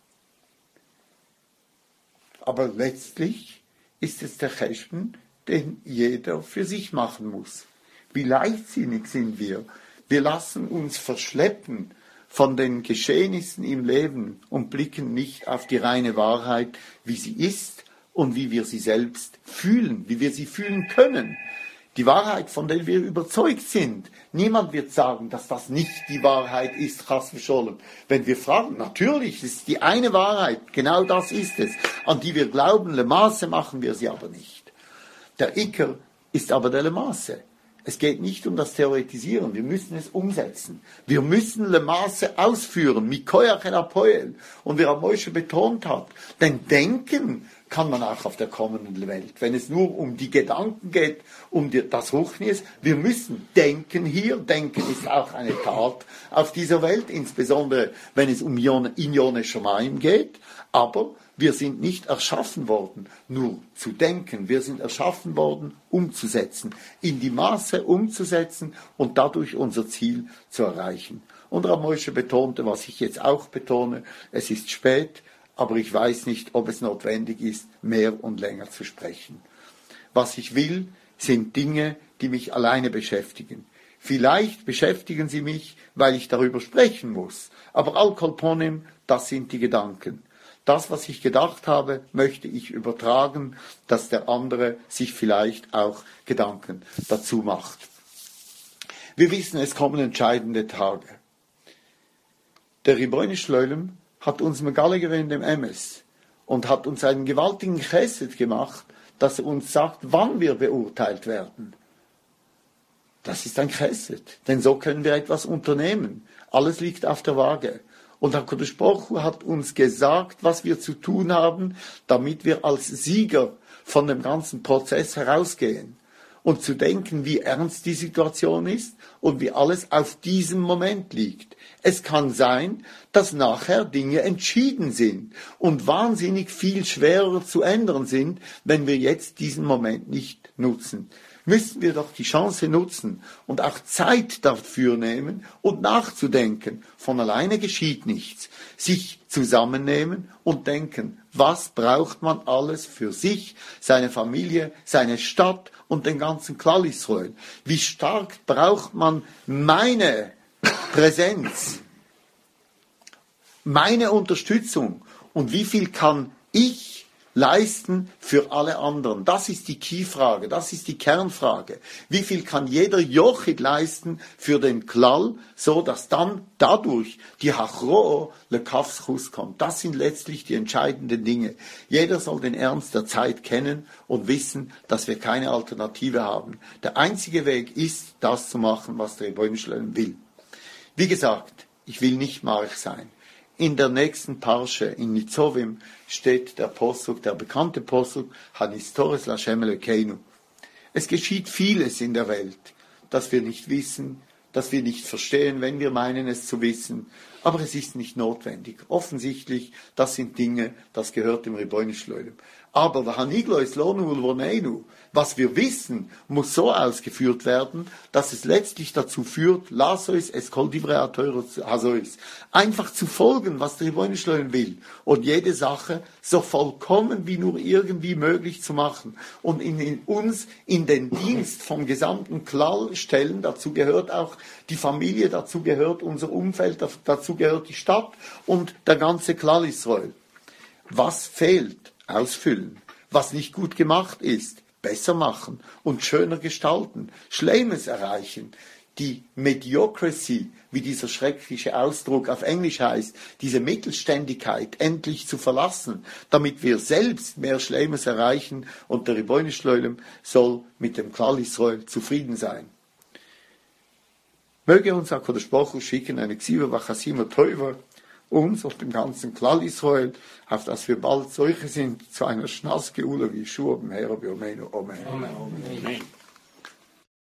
Aber letztlich ist es der Cheshbon, den jeder für sich machen muss. Wie leichtsinnig sind wir. Wir lassen uns verschleppen von den Geschehnissen im Leben und blicken nicht auf die reine Wahrheit, wie sie ist und wie wir sie selbst fühlen, wie wir sie fühlen können. Die Wahrheit, von der wir überzeugt sind. Niemand wird sagen, dass das nicht die Wahrheit ist, Chas v'Sholem. Wenn wir fragen, natürlich ist die eine Wahrheit, genau das ist es, an die wir glauben, Lemaße machen wir sie aber nicht. Der Iker ist aber der Lemaße. Es geht nicht um das Theoretisieren, wir müssen es umsetzen. Wir müssen Lemaße ausführen, mit Koyach el Apoel. Und wie Moshe betont hat, denn Denken kann man auch auf der kommenden Welt. Wenn es nur um die Gedanken geht, um das Ruchnis, wir müssen denken hier. Denken ist auch eine Tat auf dieser Welt, insbesondere wenn es um Inyone Shamayim geht. Aber wir sind nicht erschaffen worden, nur zu denken. Wir sind erschaffen worden, umzusetzen, in die Maße umzusetzen und dadurch unser Ziel zu erreichen. Und Rav Moshe betonte, was ich jetzt auch betone, es ist spät, aber ich weiß nicht, ob es notwendig ist, mehr und länger zu sprechen. Was ich will, sind Dinge, die mich alleine beschäftigen. Vielleicht beschäftigen sie mich, weil ich darüber sprechen muss. Aber Al-Kolponim, das sind die Gedanken. Das, was ich gedacht habe, möchte ich übertragen, dass der andere sich vielleicht auch Gedanken dazu macht. Wir wissen, es kommen entscheidende Tage. Der Ribbono Shel Olam hat uns Megale gewähnt im Emes und hat uns einen gewaltigen Chesed gemacht, dass er uns sagt, wann wir beurteilt werden. Das ist ein Chesed, denn so können wir etwas unternehmen. Alles liegt auf der Waage. Und HaKadosh Baruch Hu hat uns gesagt, was wir zu tun haben, damit wir als Sieger von dem ganzen Prozess herausgehen. Und zu denken, wie ernst die Situation ist und wie alles auf diesem Moment liegt. Es kann sein, dass nachher Dinge entschieden sind und wahnsinnig viel schwerer zu ändern sind, wenn wir jetzt diesen Moment nicht nutzen. Müssen wir doch die Chance nutzen und auch Zeit dafür nehmen und nachzudenken. Von alleine geschieht nichts. Sich zusammennehmen und denken, was braucht man alles für sich, seine Familie, seine Stadt und den ganzen Klal Israel. Wie stark braucht man meine Präsenz, meine Unterstützung und wie viel kann ich leisten für alle anderen? Das ist die Key-Frage, das ist die Kernfrage. Wie viel kann jeder Jochid leisten für den Klal, so dass dann dadurch die Hachro'o lekafschus kommt? Das sind letztlich die entscheidenden Dinge. Jeder soll den Ernst der Zeit kennen und wissen, dass wir keine Alternative haben. Der einzige Weg ist, das zu machen, was der Ribbono Shel Olam will. Wie gesagt, ich will nicht Marich sein. In der nächsten Parsche, in Nitzovim, steht der Posuk, der bekannte Posuk, Hanistoris Lashem Elokeinu. Es geschieht vieles in der Welt, das wir nicht wissen, das wir nicht verstehen, wenn wir meinen es zu wissen. Aber es ist nicht notwendig. Offensichtlich, das sind Dinge, das gehört dem Ribbono Shel Olam. Aber was wir wissen, muss so ausgeführt werden, dass es letztlich dazu führt, einfach zu folgen, was der Ribbono Shel Olam will und jede Sache so vollkommen wie nur irgendwie möglich zu machen und uns in den Dienst vom gesamten Klal stellen. Dazu gehört auch die Familie, dazu gehört unser Umfeld, dazu gehört die Stadt und der ganze Klal Israel. Was fehlt? Ausfüllen. Was nicht gut gemacht ist, besser machen und schöner gestalten. Schleimes erreichen. die Mediocracy, wie dieser schreckliche Ausdruck auf Englisch heißt, diese Mittelständigkeit endlich zu verlassen, damit wir selbst mehr Schleimes erreichen und der Ribono Shel Olam soll mit dem Klal Israel zufrieden sein. Möge uns HaKadosh Baruch Hu schicken eine Ksiva Vachasima Teuva, uns und dem ganzen Klal Israel, auf dass wir bald solche sind zu einer Schnas Geula wie Yeshua b'Meira b'Yomeinu. Amen. Amen.